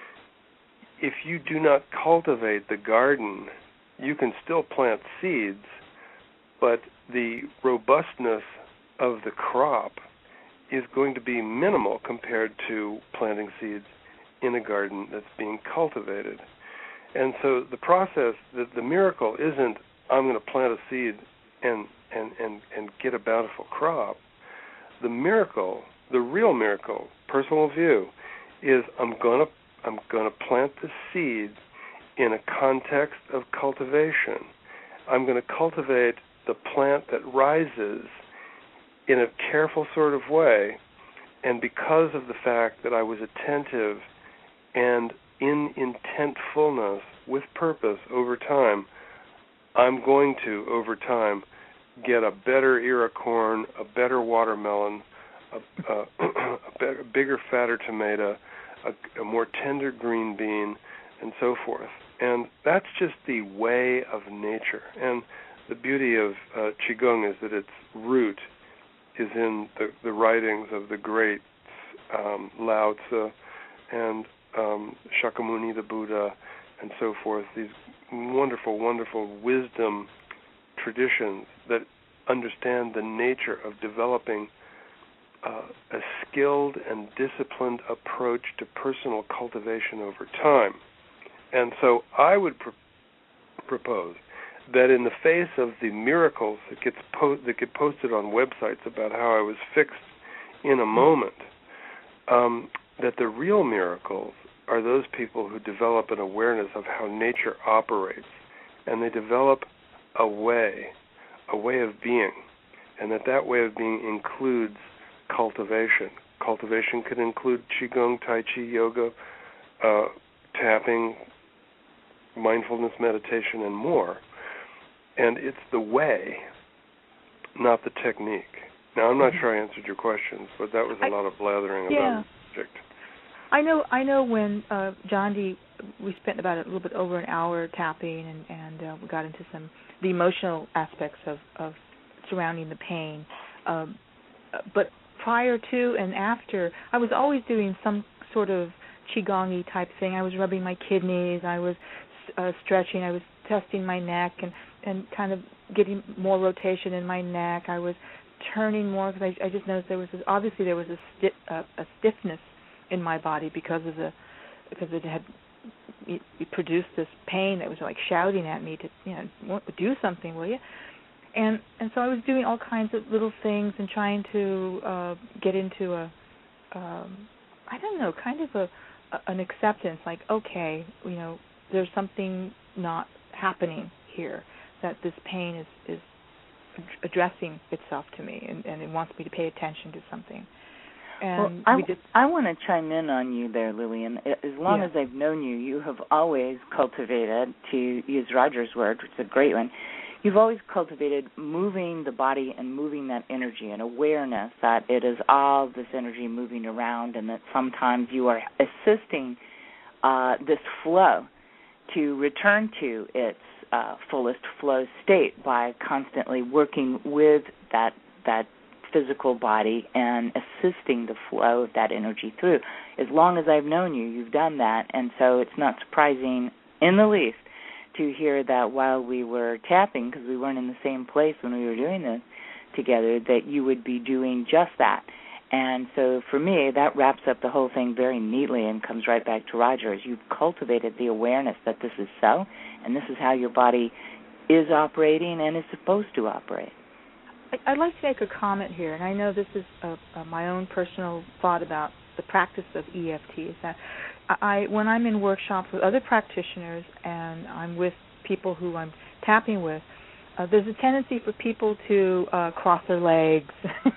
if you do not cultivate the garden, you can still plant seeds, but the robustness of the crop is going to be minimal compared to planting seeds in a garden that's being cultivated. And so the process, the, the miracle isn't, I'm going to plant a seed and, and, and, and get a bountiful crop. The miracle, the real miracle, personal view, is I'm going to I'm going to plant the seed in a context of cultivation. I'm going to cultivate the plant that rises in a careful sort of way, and because of the fact that I was attentive and in intentfulness with purpose over time, I'm going to, over time, get a better ear of corn, a better watermelon, a, a, a better, bigger, fatter tomato, a, a more tender green bean, and so forth. And that's just the way of nature. And the beauty of uh, Qigong is that its root is in the, the writings of the greats, um, Lao Tzu and um, Shakyamuni the Buddha and so forth, these wonderful, wonderful wisdom traditions that understand the nature of developing uh, a skilled and disciplined approach to personal cultivation over time. And so I would pr- propose that in the face of the miracles that gets po- that get posted on websites about how I was fixed in a moment, um, that the real miracles are those people who develop an awareness of how nature operates, and they develop a way, a way of being, and that that way of being includes cultivation. Cultivation can include Qigong, Tai Chi, yoga, uh, tapping, mindfulness, meditation, and more. And it's the way, not the technique. Now, I'm not mm-hmm. sure I answered your questions, but that was a I, lot of blathering yeah. about the subject. I know. I know when uh, John D. we spent about a little bit over an hour tapping, and, and uh, we got into some the emotional aspects of, of surrounding the pain. Um, but prior to and after, I was always doing some sort of qigong-y type thing. I was rubbing my kidneys. I was uh, stretching. I was testing my neck and, and kind of getting more rotation in my neck. I was turning more because I, I just noticed there was this, obviously there was a, sti- uh, a stiffness in my body because of the because it had it, it produced this pain that was like shouting at me to you know do something, will you? And and so I was doing all kinds of little things and trying to uh, get into a um, I don't know kind of a, a an acceptance, like okay, you know there's something not happening here, that this pain is is addressing itself to me and, and it wants me to pay attention to something. And well, I, we just, I want to chime in on you there, Lillian. As long yeah. as I've known you, you have always cultivated, to use Roger's word, which is a great one, you've always cultivated moving the body and moving that energy and awareness that it is all this energy moving around and that sometimes you are assisting uh, this flow to return to its uh, fullest flow state by constantly working with that that physical body and assisting the flow of that energy through. As long as I've known you, you've done that, and so it's not surprising in the least to hear that while we were tapping, because we weren't in the same place when we were doing this together, that you would be doing just that. And so for me, that wraps up the whole thing very neatly and comes right back to Roger, as you've cultivated the awareness that this is so, and this is how your body is operating and is supposed to operate. I'd like to make a comment here, and I know this is a, a, my own personal thought about the practice of E F T, is that I, when I'm in workshops with other practitioners and I'm with people who I'm tapping with, uh, there's a tendency for people to uh, cross their legs,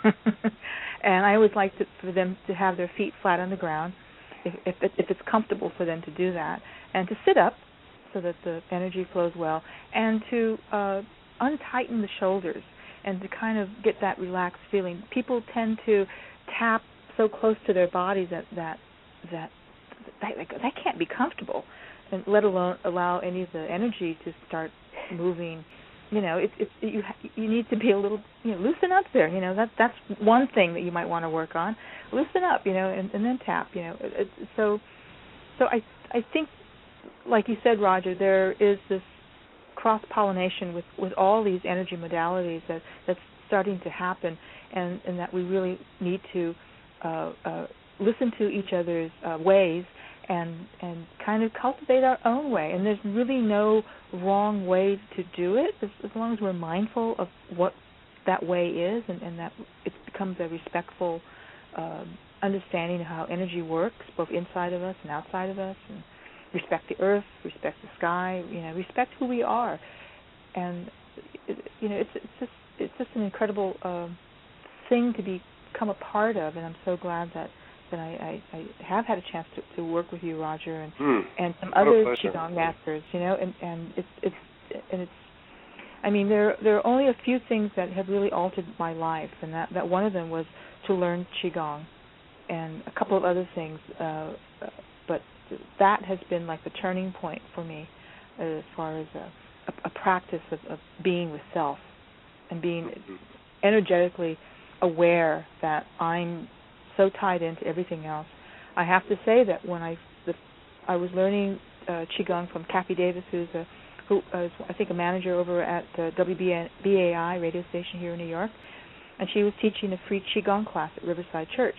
and I always like to, for them to have their feet flat on the ground, if, if, it, if it's comfortable for them to do that, and to sit up so that the energy flows well, and to uh, untighten the shoulders and to kind of get that relaxed feeling. People tend to tap so close to their bodies that that that that, that can't be comfortable, and let alone allow any of the energy to start moving. You know, it's it's you you need to be a little you know loosen up there. You know that that's one thing that you might want to work on. Loosen up, you know, and, and then tap. You know, it, so so I I think, like you said, Roger, there is this cross-pollination with, with all these energy modalities that, that's starting to happen, and, and that we really need to uh, uh, listen to each other's uh, ways and and kind of cultivate our own way. And there's really no wrong way to do it, as, as long as we're mindful of what that way is, and, and that it becomes a respectful uh, understanding of how energy works, both inside of us and outside of us, and respect the earth, respect the sky, you know, respect who we are, and you know, it's it's just it's just an incredible uh, thing to become a part of, and I'm so glad that that I, I, I have had a chance to, to work with you, Roger, and mm. and some other oh, qigong masters, you know, and, and it's it's and it's. I mean, there there are only a few things that have really altered my life, and that, that one of them was to learn qigong, and a couple of other things, uh, but that has been like the turning point for me as far as a, a, a practice of, of being with self and being energetically aware that I'm so tied into everything else. I have to say that when I the, I was learning uh, Qigong from Kathy Davis, who's a who is, I think, a manager over at the W B A I radio station here in New York, and she was teaching a free Qigong class at Riverside Church.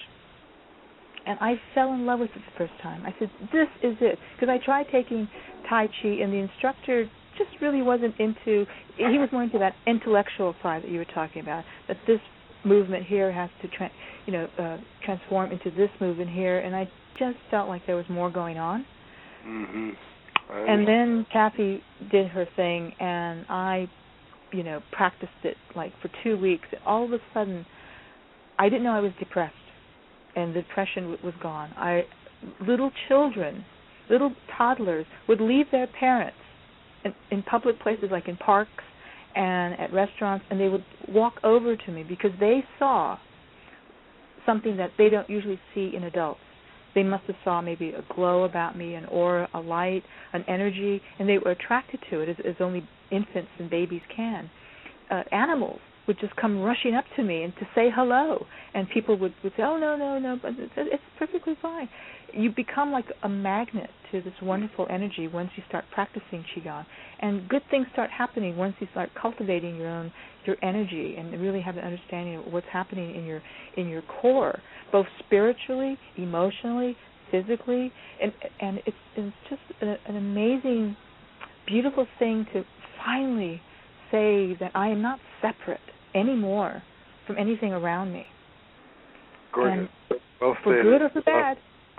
And I fell in love with it the first time. I said, this is it. Because I tried taking Tai Chi, and the instructor just really wasn't into, he was more into that intellectual side that you were talking about, that this movement here has to tra- you know, uh, transform into this movement here, and I just felt like there was more going on. Mm-hmm. And then Kathy did her thing, and I, you know, practiced it like for two weeks. All of a sudden, I didn't know I was depressed, and the depression was gone. I, little children, little toddlers would leave their parents in, in public places like in parks and at restaurants, and they would walk over to me because they saw something that they don't usually see in adults. They must have saw maybe a glow about me, an aura, a light, an energy, and they were attracted to it as, as only infants and babies can. Uh, animals would just come rushing up to me and to say hello, and people would, would say, oh, no, no, no, but it's, it's perfectly fine. You become like a magnet to this wonderful energy once you start practicing Qigong, and good things start happening once you start cultivating your own your energy and really have an understanding of what's happening in your in your core, both spiritually, emotionally, physically, and and it's it's just an, an amazing, beautiful thing to finally say that I am not separate anymore from anything around me. Gorgeous. And well for stated. good or for bad.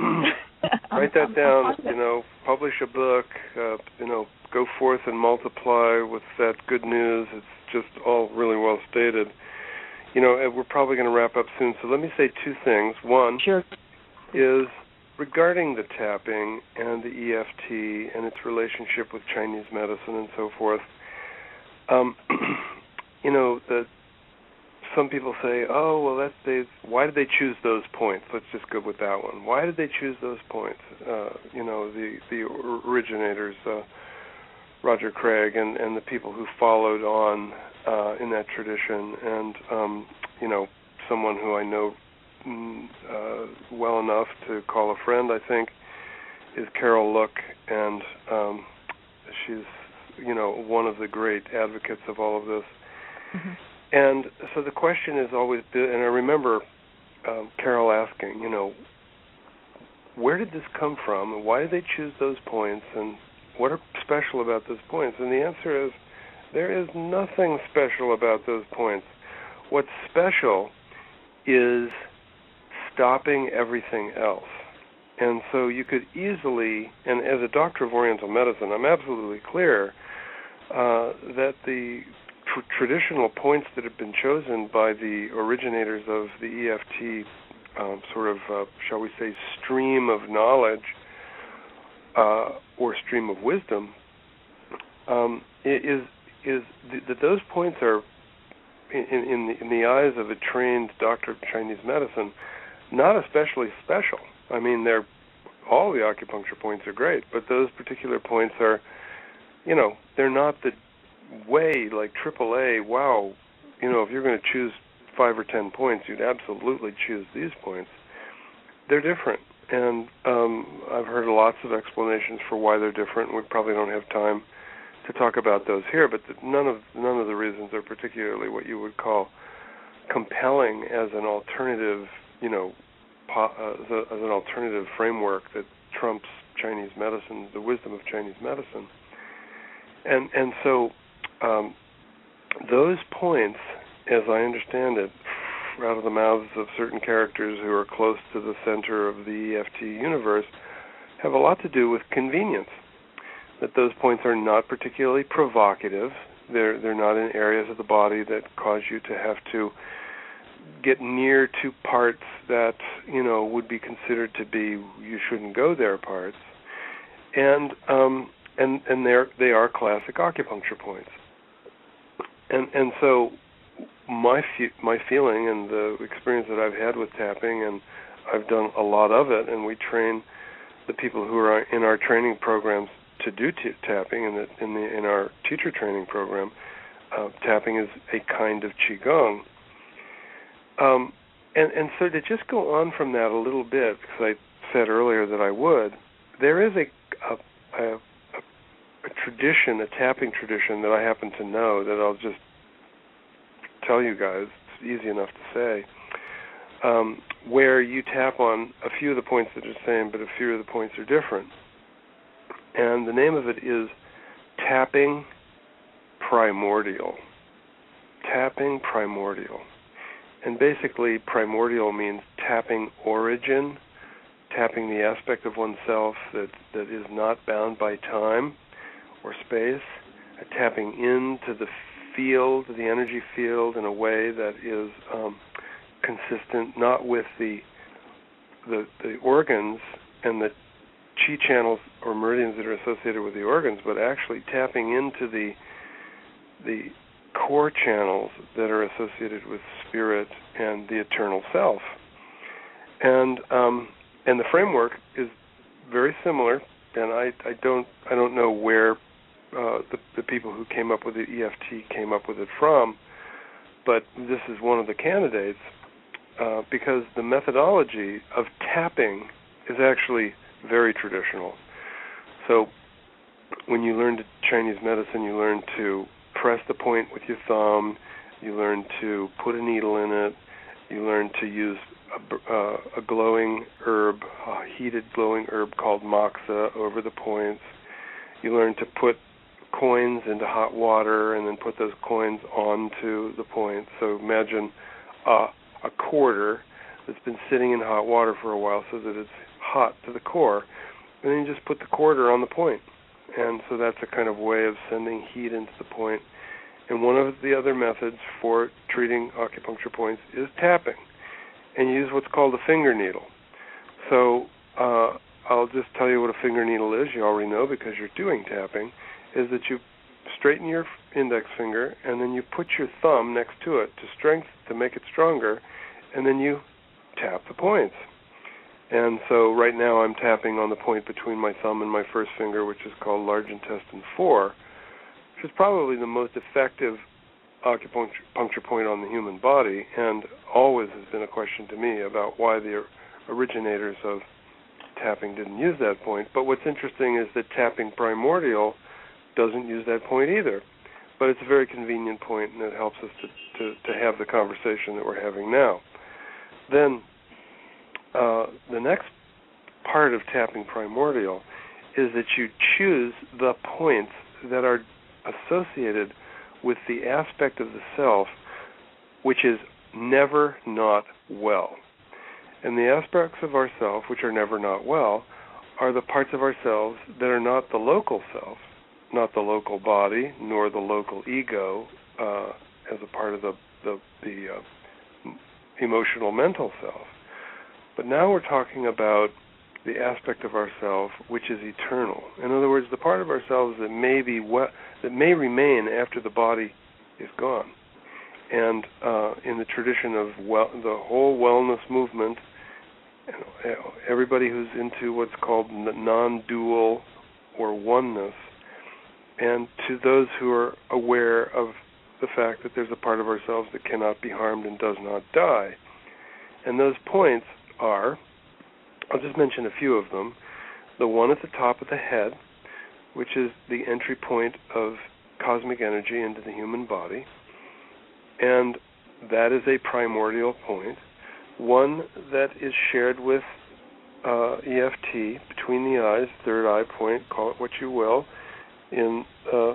Write that down, you know, publish a book, uh, you know, go forth and multiply with that good news. It's just all really well stated. You know, we're probably going to wrap up soon, so let me say two things. One sure. is regarding the tapping and the E F T and its relationship with Chinese medicine and so forth. Um, you know, the some people say, oh, well, that's they. Why did they choose those points? Let's just go with that one. Why did they choose those points? Uh, you know, the the originators, uh, Roger Craig, and, and the people who followed on uh, in that tradition, and um, you know, someone who I know uh, well enough to call a friend, I think, is Carol Look, and um, she's you know one of the great advocates of all of this. Mm-hmm. And so the question is always, and I remember um, Carol asking, you know, where did this come from, and why did they choose those points, and what are special about those points? And the answer is, there is nothing special about those points. What's special is stopping everything else. And so you could easily, and as a doctor of Oriental medicine, I'm absolutely clear uh, that the tr- traditional points that have been chosen by the originators of the E F T um, sort of, uh, shall we say, stream of knowledge uh, or stream of wisdom um, is is th- that those points are, in, in, the, in the eyes of a trained doctor of Chinese medicine, not especially special. I mean, they're all the acupuncture points are great, but those particular points are, you know, they're not the way like triple A. Wow, you know, if you're going to choose five or ten points, you'd absolutely choose these points. They're different, and um, I've heard lots of explanations for why they're different. We probably don't have time to talk about those here, but the, none of none of the reasons are particularly what you would call compelling as an alternative, you know, po- uh, as, a, as an alternative framework that trumps Chinese medicine, the wisdom of Chinese medicine. And and so um, those points, as I understand it, out of the mouths of certain characters who are close to the center of the E F T universe, have a lot to do with convenience. That those points are not particularly provocative. They're they're not in areas of the body that cause you to have to get near to parts that, you know, would be considered to be you shouldn't go there parts. And um, and and they're they are classic acupuncture points. And and so my fe- my feeling and the experience that I've had with tapping, and I've done a lot of it, and we train the people who are in our training programs to do t- tapping in the in the in our teacher training program. Uh, tapping is a kind of qigong. Um, and and so to just go on from that a little bit, because I said earlier that I would, there is a, a, a, a tradition, a tapping tradition that I happen to know that I'll just tell you guys. It's easy enough to say. Um, where you tap on a few of the points that are the same, but a few of the points are different. And the name of it is tapping primordial. Tapping primordial. And basically, primordial means tapping origin, tapping the aspect of oneself that, that is not bound by time or space, tapping into the field, the energy field, in a way that is um, consistent, not with the, the the organs and the chi channels or meridians that are associated with the organs, but actually tapping into the the core channels that are associated with spirit and the eternal self. And um, and the framework is very similar. And I, I don't I don't know where uh, the, the people who came up with the E F T came up with it from, but this is one of the candidates. Uh, because the methodology of tapping is actually very traditional. So when you learn Chinese medicine, you learn to press the point with your thumb, you learn to put a needle in it, you learn to use a, uh, a glowing herb, a heated glowing herb called moxa over the points. You learn to put coins into hot water and then put those coins onto the points. So imagine uh, a quarter that's been sitting in hot water for a while so that it's hot to the core, and then you just put the quarter on the point. And so that's a kind of way of sending heat into the point. And one of the other methods for treating acupuncture points is tapping, and you use what's called a finger needle. So uh, I'll just tell you what a finger needle is. You already know because you're doing tapping, is that you straighten your index finger, and then you put your thumb next to it to strength to make it stronger, and then you tap the points. And so right now I'm tapping on the point between my thumb and my first finger, which is called large intestine four, which is probably the most effective acupuncture point on the human body, and always has been a question to me about why the originators of tapping didn't use that point. But what's interesting is that tapping primordial doesn't use that point either. But it's a very convenient point, and it helps us to, to, to have the conversation that we're having now. Then uh, the next part of tapping primordial is that you choose the points that are associated with the aspect of the self which is never not well. And the aspects of ourself which are never not well are the parts of ourselves that are not the local self, not the local body, nor the local ego uh, as a part of the the, the uh, emotional mental self. But now we're talking about the aspect of ourself which is eternal. In other words, the part of ourselves that may be we- that may remain after the body is gone. And uh, in the tradition of well, the whole wellness movement, you know, everybody who's into what's called non-dual or oneness, and to those who are aware of the fact that there's a part of ourselves that cannot be harmed and does not die. And those points are, I'll just mention a few of them. The one at the top of the head, which is the entry point of cosmic energy into the human body, and that is a primordial point. One that is shared with uh, E F T between the eyes, third eye point, call it what you will. In uh,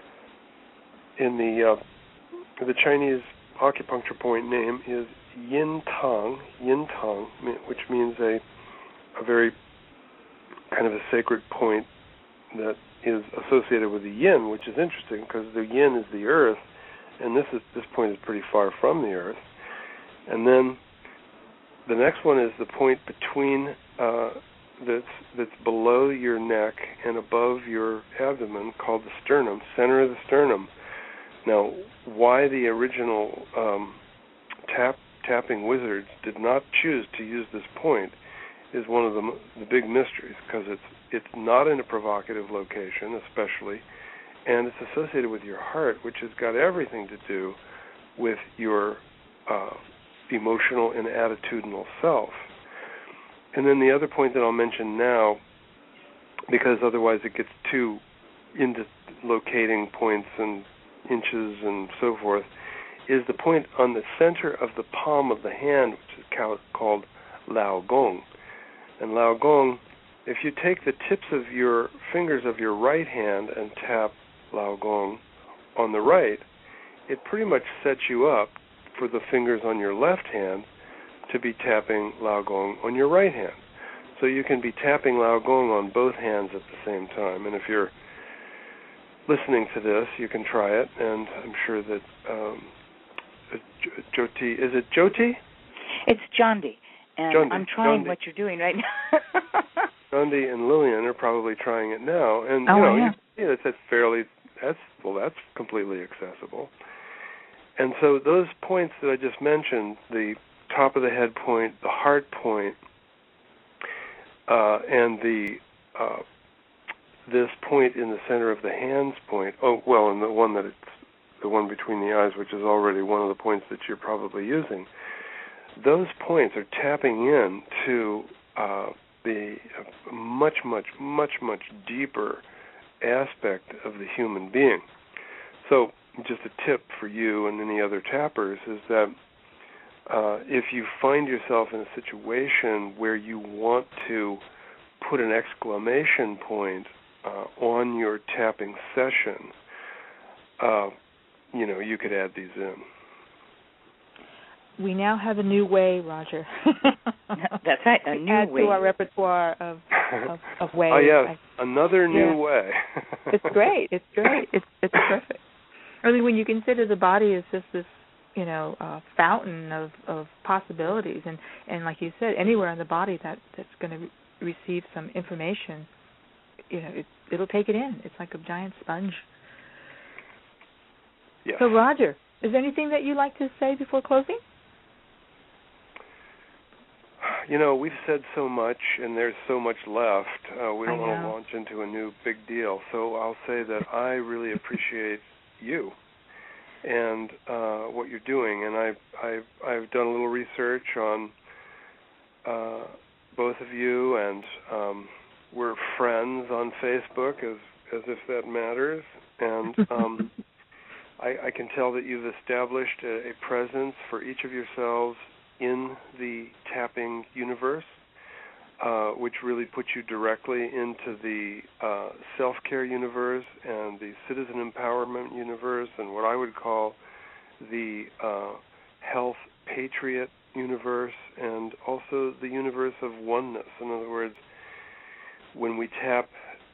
in the uh, the Chinese acupuncture point name is Yin Tang, Yin Tang, which means a a very kind of a sacred point that is associated with the yin, which is interesting because the yin is the earth, and this is this point is pretty far from the earth. And then the next one is the point between uh, that's that's below your neck and above your abdomen, called the sternum, center of the sternum. Now, why the original um, tap tapping wizards did not choose to use this point is one of the, the big mysteries, because it's it's not in a provocative location, especially, and it's associated with your heart, which has got everything to do with your uh, emotional and attitudinal self. And then the other point that I'll mention now because otherwise it gets too into locating points and inches and so forth, is the point on the center of the palm of the hand, which is called Lao Gong. And Lao Gong, if you take the tips of your fingers of your right hand and tap Lao Gong on the right, it pretty much sets you up for the fingers on your left hand to be tapping Lao Gong on your right hand. So you can be tapping Lao Gong on both hands at the same time. And if you're listening to this, you can try it, and I'm sure that um, Jyoti, is it Jyoti? It's Jondi, and Jondi, I'm trying Jondi. what you're doing right now. Jondi and Lillian are probably trying it now, and oh, you know, yeah. you, yeah, that's fairly, that's well, that's completely accessible. And so those points that I just mentioned, the top of the head point, the heart point, uh, and the uh, this point in the center of the hands point. Oh, well, and the one that it's the one between the eyes, which is already one of the points that you're probably using. Those points are tapping in to uh, the uh, much, much, much, much deeper aspect of the human being. So, just a tip for you and any other tappers is that uh, if you find yourself in a situation where you want to put an exclamation point uh, on your tapping session, uh, you know, you could add these in. We now have a new way, Roger. That's right, a new add way. to our repertoire of of, of ways. Oh yes, I, another new yeah. way. It's great. It's great. It's it's perfect. I mean, when you consider the body as just this, you know, uh, fountain of, of possibilities, and, and like you said, anywhere in the body that, that's going to re- receive some information, you know, it, it'll take it in. It's like a giant sponge. Yes. So, Roger, is there anything that you'd like to say before closing? You know, we've said so much, and there's so much left. Uh, we don't I want to know. launch into a new big deal. So I'll say that I really appreciate you and uh, what you're doing. And I, I, I've done a little research on uh, both of you, and um, we're friends on Facebook, as as if that matters. And um, I, I can tell that you've established a, a presence for each of yourselves in the tapping universe, uh, which really puts you directly into the uh, self-care universe and the citizen empowerment universe and what I would call the uh, health patriot universe, and also the universe of oneness. In other words, when we tap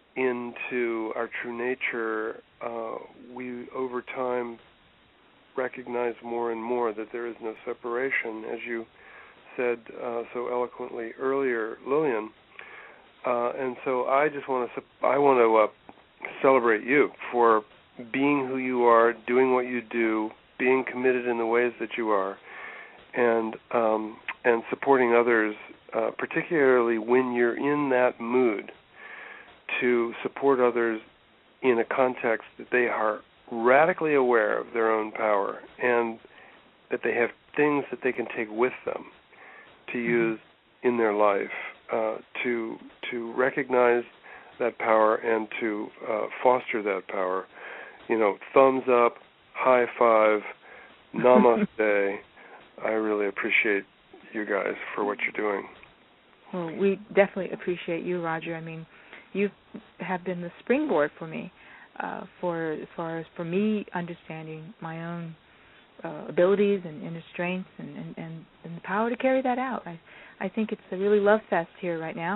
into our true nature, uh, we over time recognize more and more that there is no separation, as you said uh, so eloquently earlier, Lillian. Uh, and so I just want to I want to uh, celebrate you for being who you are, doing what you do, being committed in the ways that you are, and um, and supporting others, uh, particularly when you're in that mood, to support others in a context that they are radically aware of their own power, and that they have things that they can take with them to use in their life uh, to to recognize that power and to uh, foster that power. You know, thumbs up, high five, namaste. I really appreciate you guys for what you're doing. Well, we definitely appreciate you, Roger. I mean, you have been the springboard for me. Uh, for as far as for me understanding my own uh, abilities and inner strengths and, and, and, and the power to carry that out. I I think it's a really love fest here right now.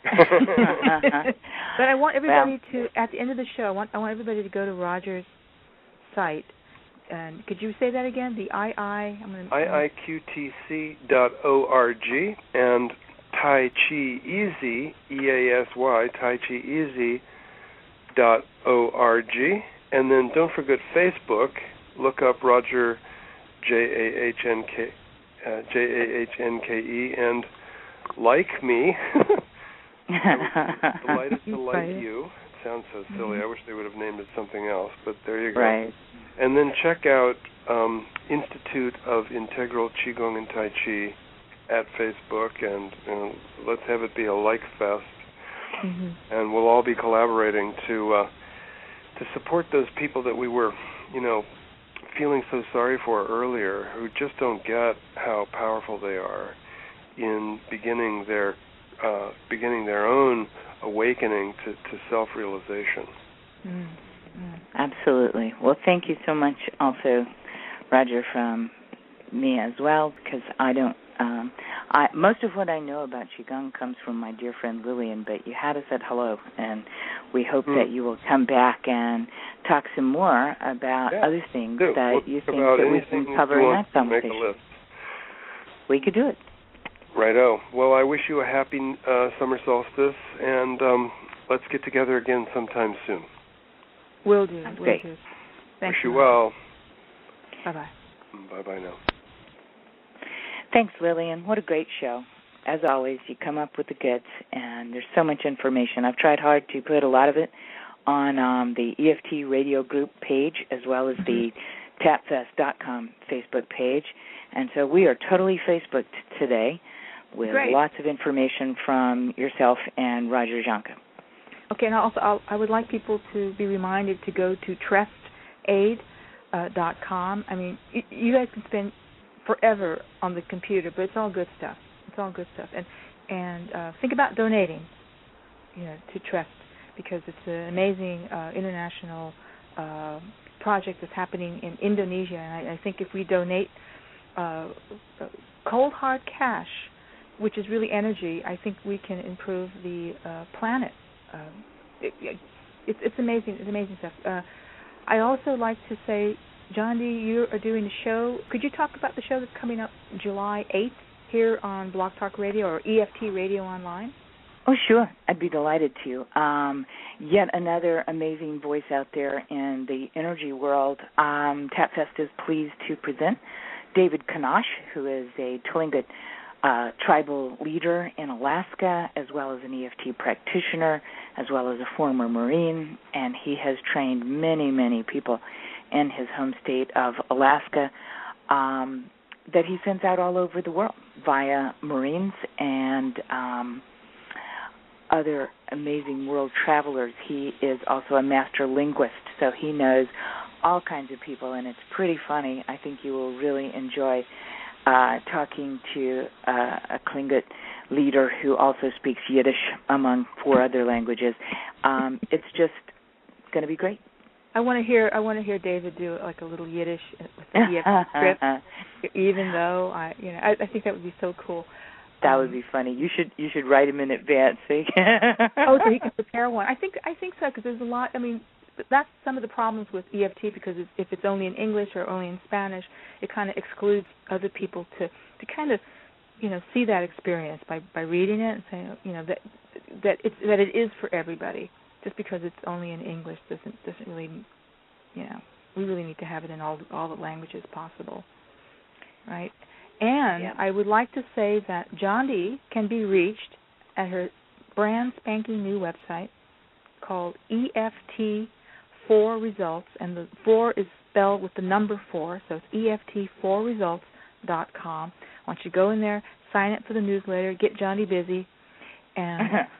But I want everybody well, to, at the end of the show, I want I want everybody to go to Roger's site. And could you say that again? The I I I'm gonna, I I Q T C dot org and Tai Chi Easy, E A S Y, Tai Chi Easy dot org, and then don't forget Facebook. Look up Roger J A H N K uh, J A H N K E and like me. Delighted to like you. It sounds so silly. I wish they would have named it something else, but there you go. Right. And then check out um, Institute of Integral Qigong and Tai Chi at Facebook, and, and let's have it be a like fest. mm-hmm. and we'll all be collaborating to uh, to support those people that we were, you know, feeling so sorry for earlier, who just don't get how powerful they are in beginning their uh, beginning their own awakening to, to self-realization. Mm-hmm. Absolutely. Well, thank you so much also, Roger, from me as well, because I don't, um, I, most of what I know about Qigong comes from my dear friend Lillian, but you had us at hello, and we hope mm. that you will come back and talk some more about yeah, other things do. that we'll you think that we can cover in that conversation. Make a list. We could do it. Righto. Well, I wish you a happy uh, summer solstice, and um, let's get together again sometime soon. Will do. That's will great. do. Thank wish you. you well. Bye-bye. Bye-bye now. Thanks, Lillian. What a great show. As always, you come up with the goods, and there's so much information. I've tried hard to put a lot of it on um, the E F T Radio Group page as well as the tap fest dot com Facebook page. And so we are totally Facebooked today with Great. Lots of information from yourself and Roger Janka. Okay, and also I'll, I would like people to be reminded to go to trust aid dot com. I mean, you, you guys can spend forever on the computer, but it's all good stuff. It's all good stuff. And and uh, think about donating, you know, to Trust, because it's an amazing uh, international uh, project that's happening in Indonesia. And I, I think if we donate uh, cold hard cash, which is really energy, I think we can improve the uh, planet. Uh, it, it, it's, it's amazing. It's amazing stuff. Uh, I also like to say, John D., you are doing a show. Could you talk about the show that's coming up July eighth here on Blog Talk Radio or E F T Radio Online? Oh, sure. I'd be delighted to. Um, yet another amazing voice out there in the energy world. Um, TapFest is pleased to present David Kanash, who is a Tlingit uh, tribal leader in Alaska, as well as an E F T practitioner, as well as a former Marine, and he has trained many, many people in his home state of Alaska um, that he sends out all over the world via Marines and um, other amazing world travelers. He is also a master linguist, so he knows all kinds of people, and it's pretty funny. I think you will really enjoy uh, talking to uh, a Tlingit leader who also speaks Yiddish, among four other languages. Um, it's just going to be great. I want to hear. I want to hear David do like a little Yiddish with the E F T script. Even though I, you know, I, I think that would be so cool. That would be funny. You should you should write him in advance. So oh, so he can prepare one. I think I think so, because there's a lot. I mean, that's some of the problems with E F T, because it's, if it's only in English or only in Spanish, it kind of excludes other people to, to kind of, you know, see that experience by, by reading it and saying, you know, that that it's that it is for everybody. Just because it's only in English doesn't doesn't really, you know, we really need to have it in all all the languages possible, right? And yeah. I would like to say that Jondi can be reached at her brand spanking new website called E F T four Results, and the four is spelled with the number four, so it's E F T four results dot com. I want you to go in there, sign up for the newsletter, get Jondi busy, and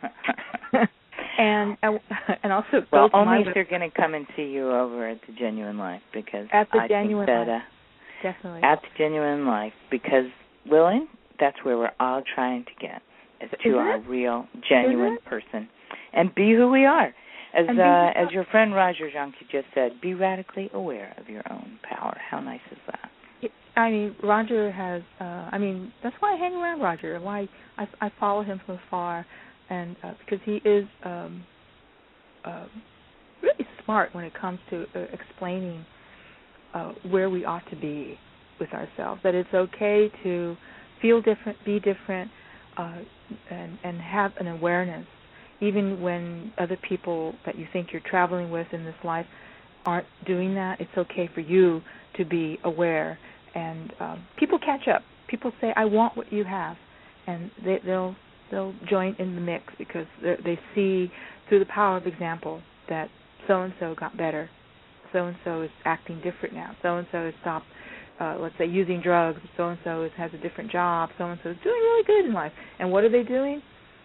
and and also go well, to only my if they're going to come and see you over at the Genuine Life, because at the I Genuine think that, Life. Uh, Definitely. At the Genuine Life, because, Lillian, that's where we're all trying to get, is to Is our it? real, genuine person, and be who we are. As And be uh, who- as your friend Roger Janke just said, be radically aware of your own power. How nice is that? I mean, Roger has, uh, I mean, that's why I hang around Roger, why I, I follow him from afar, and uh, because he is um, uh, really smart when it comes to uh, explaining uh, where we ought to be with ourselves, that it's okay to feel different, be different, uh, and, and have an awareness, even when other people that you think you're traveling with in this life aren't doing that. It's okay for you to be aware. And um, people catch up. People say, "I want what you have," and they, they'll they'll join in the mix, because they see through the power of example that so and so got better, so and so is acting different now, so and so has stopped, uh, let's say, using drugs, so and so has a different job, so and so is doing really good in life. And what are they doing?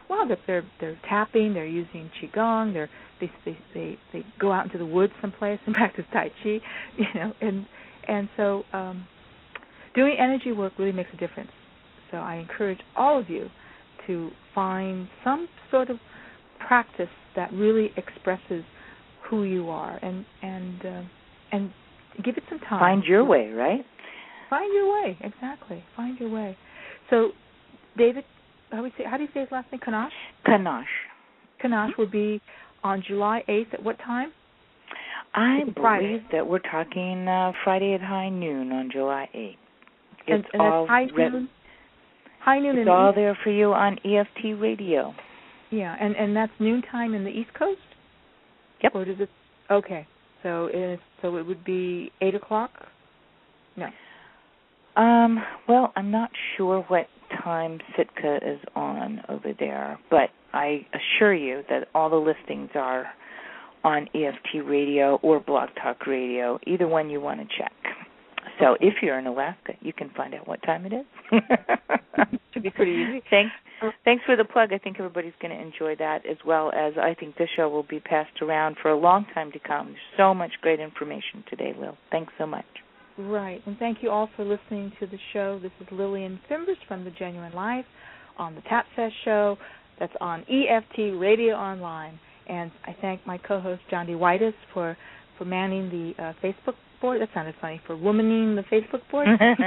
wow, that they're they're tapping, they're using qigong, they're they they they, they go out into the woods someplace and practice tai chi, you know, and and so um, doing energy work really makes a difference. So I encourage all of you to find some sort of practice that really expresses who you are, and and uh, and give it some time. Find your way, right? Find your way, exactly. Find your way. So, David, how, we say, how do you say his last name? Kanash? Kanash. Kanash will be on July eighth at what time? I it's believe Friday. that we're talking uh, Friday at high noon on July eighth. It's and, and all high re- noon. High noon. It's in all the there for you on E F T Radio. Yeah, and and that's noontime in the East Coast. Yep. Or does it? Okay, so it so it would be eight o'clock. No. Um. Well, I'm not sure what time Sitka is on over there, but I assure you that all the listings are on E F T Radio or Blog Talk Radio, either one you want to check. So if you're in Alaska, you can find out what time it is. Should be pretty easy. Thanks. Thanks for the plug. I think everybody's going to enjoy that, as well as I think this show will be passed around for a long time to come. There's so much great information today, Lil. Thanks so much. Right, and thank you all for listening to the show. This is Lillian Fimbers from The Genuine Life on the TapFest show. That's on E F T Radio Online. And I thank my co-host, John D. Whitus, for, for manning the uh, Facebook board. That sounded funny, for womaning the Facebook board.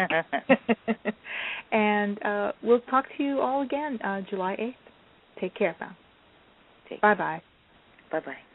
And uh, we'll talk to you all again uh, July eighth. Take care, pal. Take Bye-bye. Bye-bye.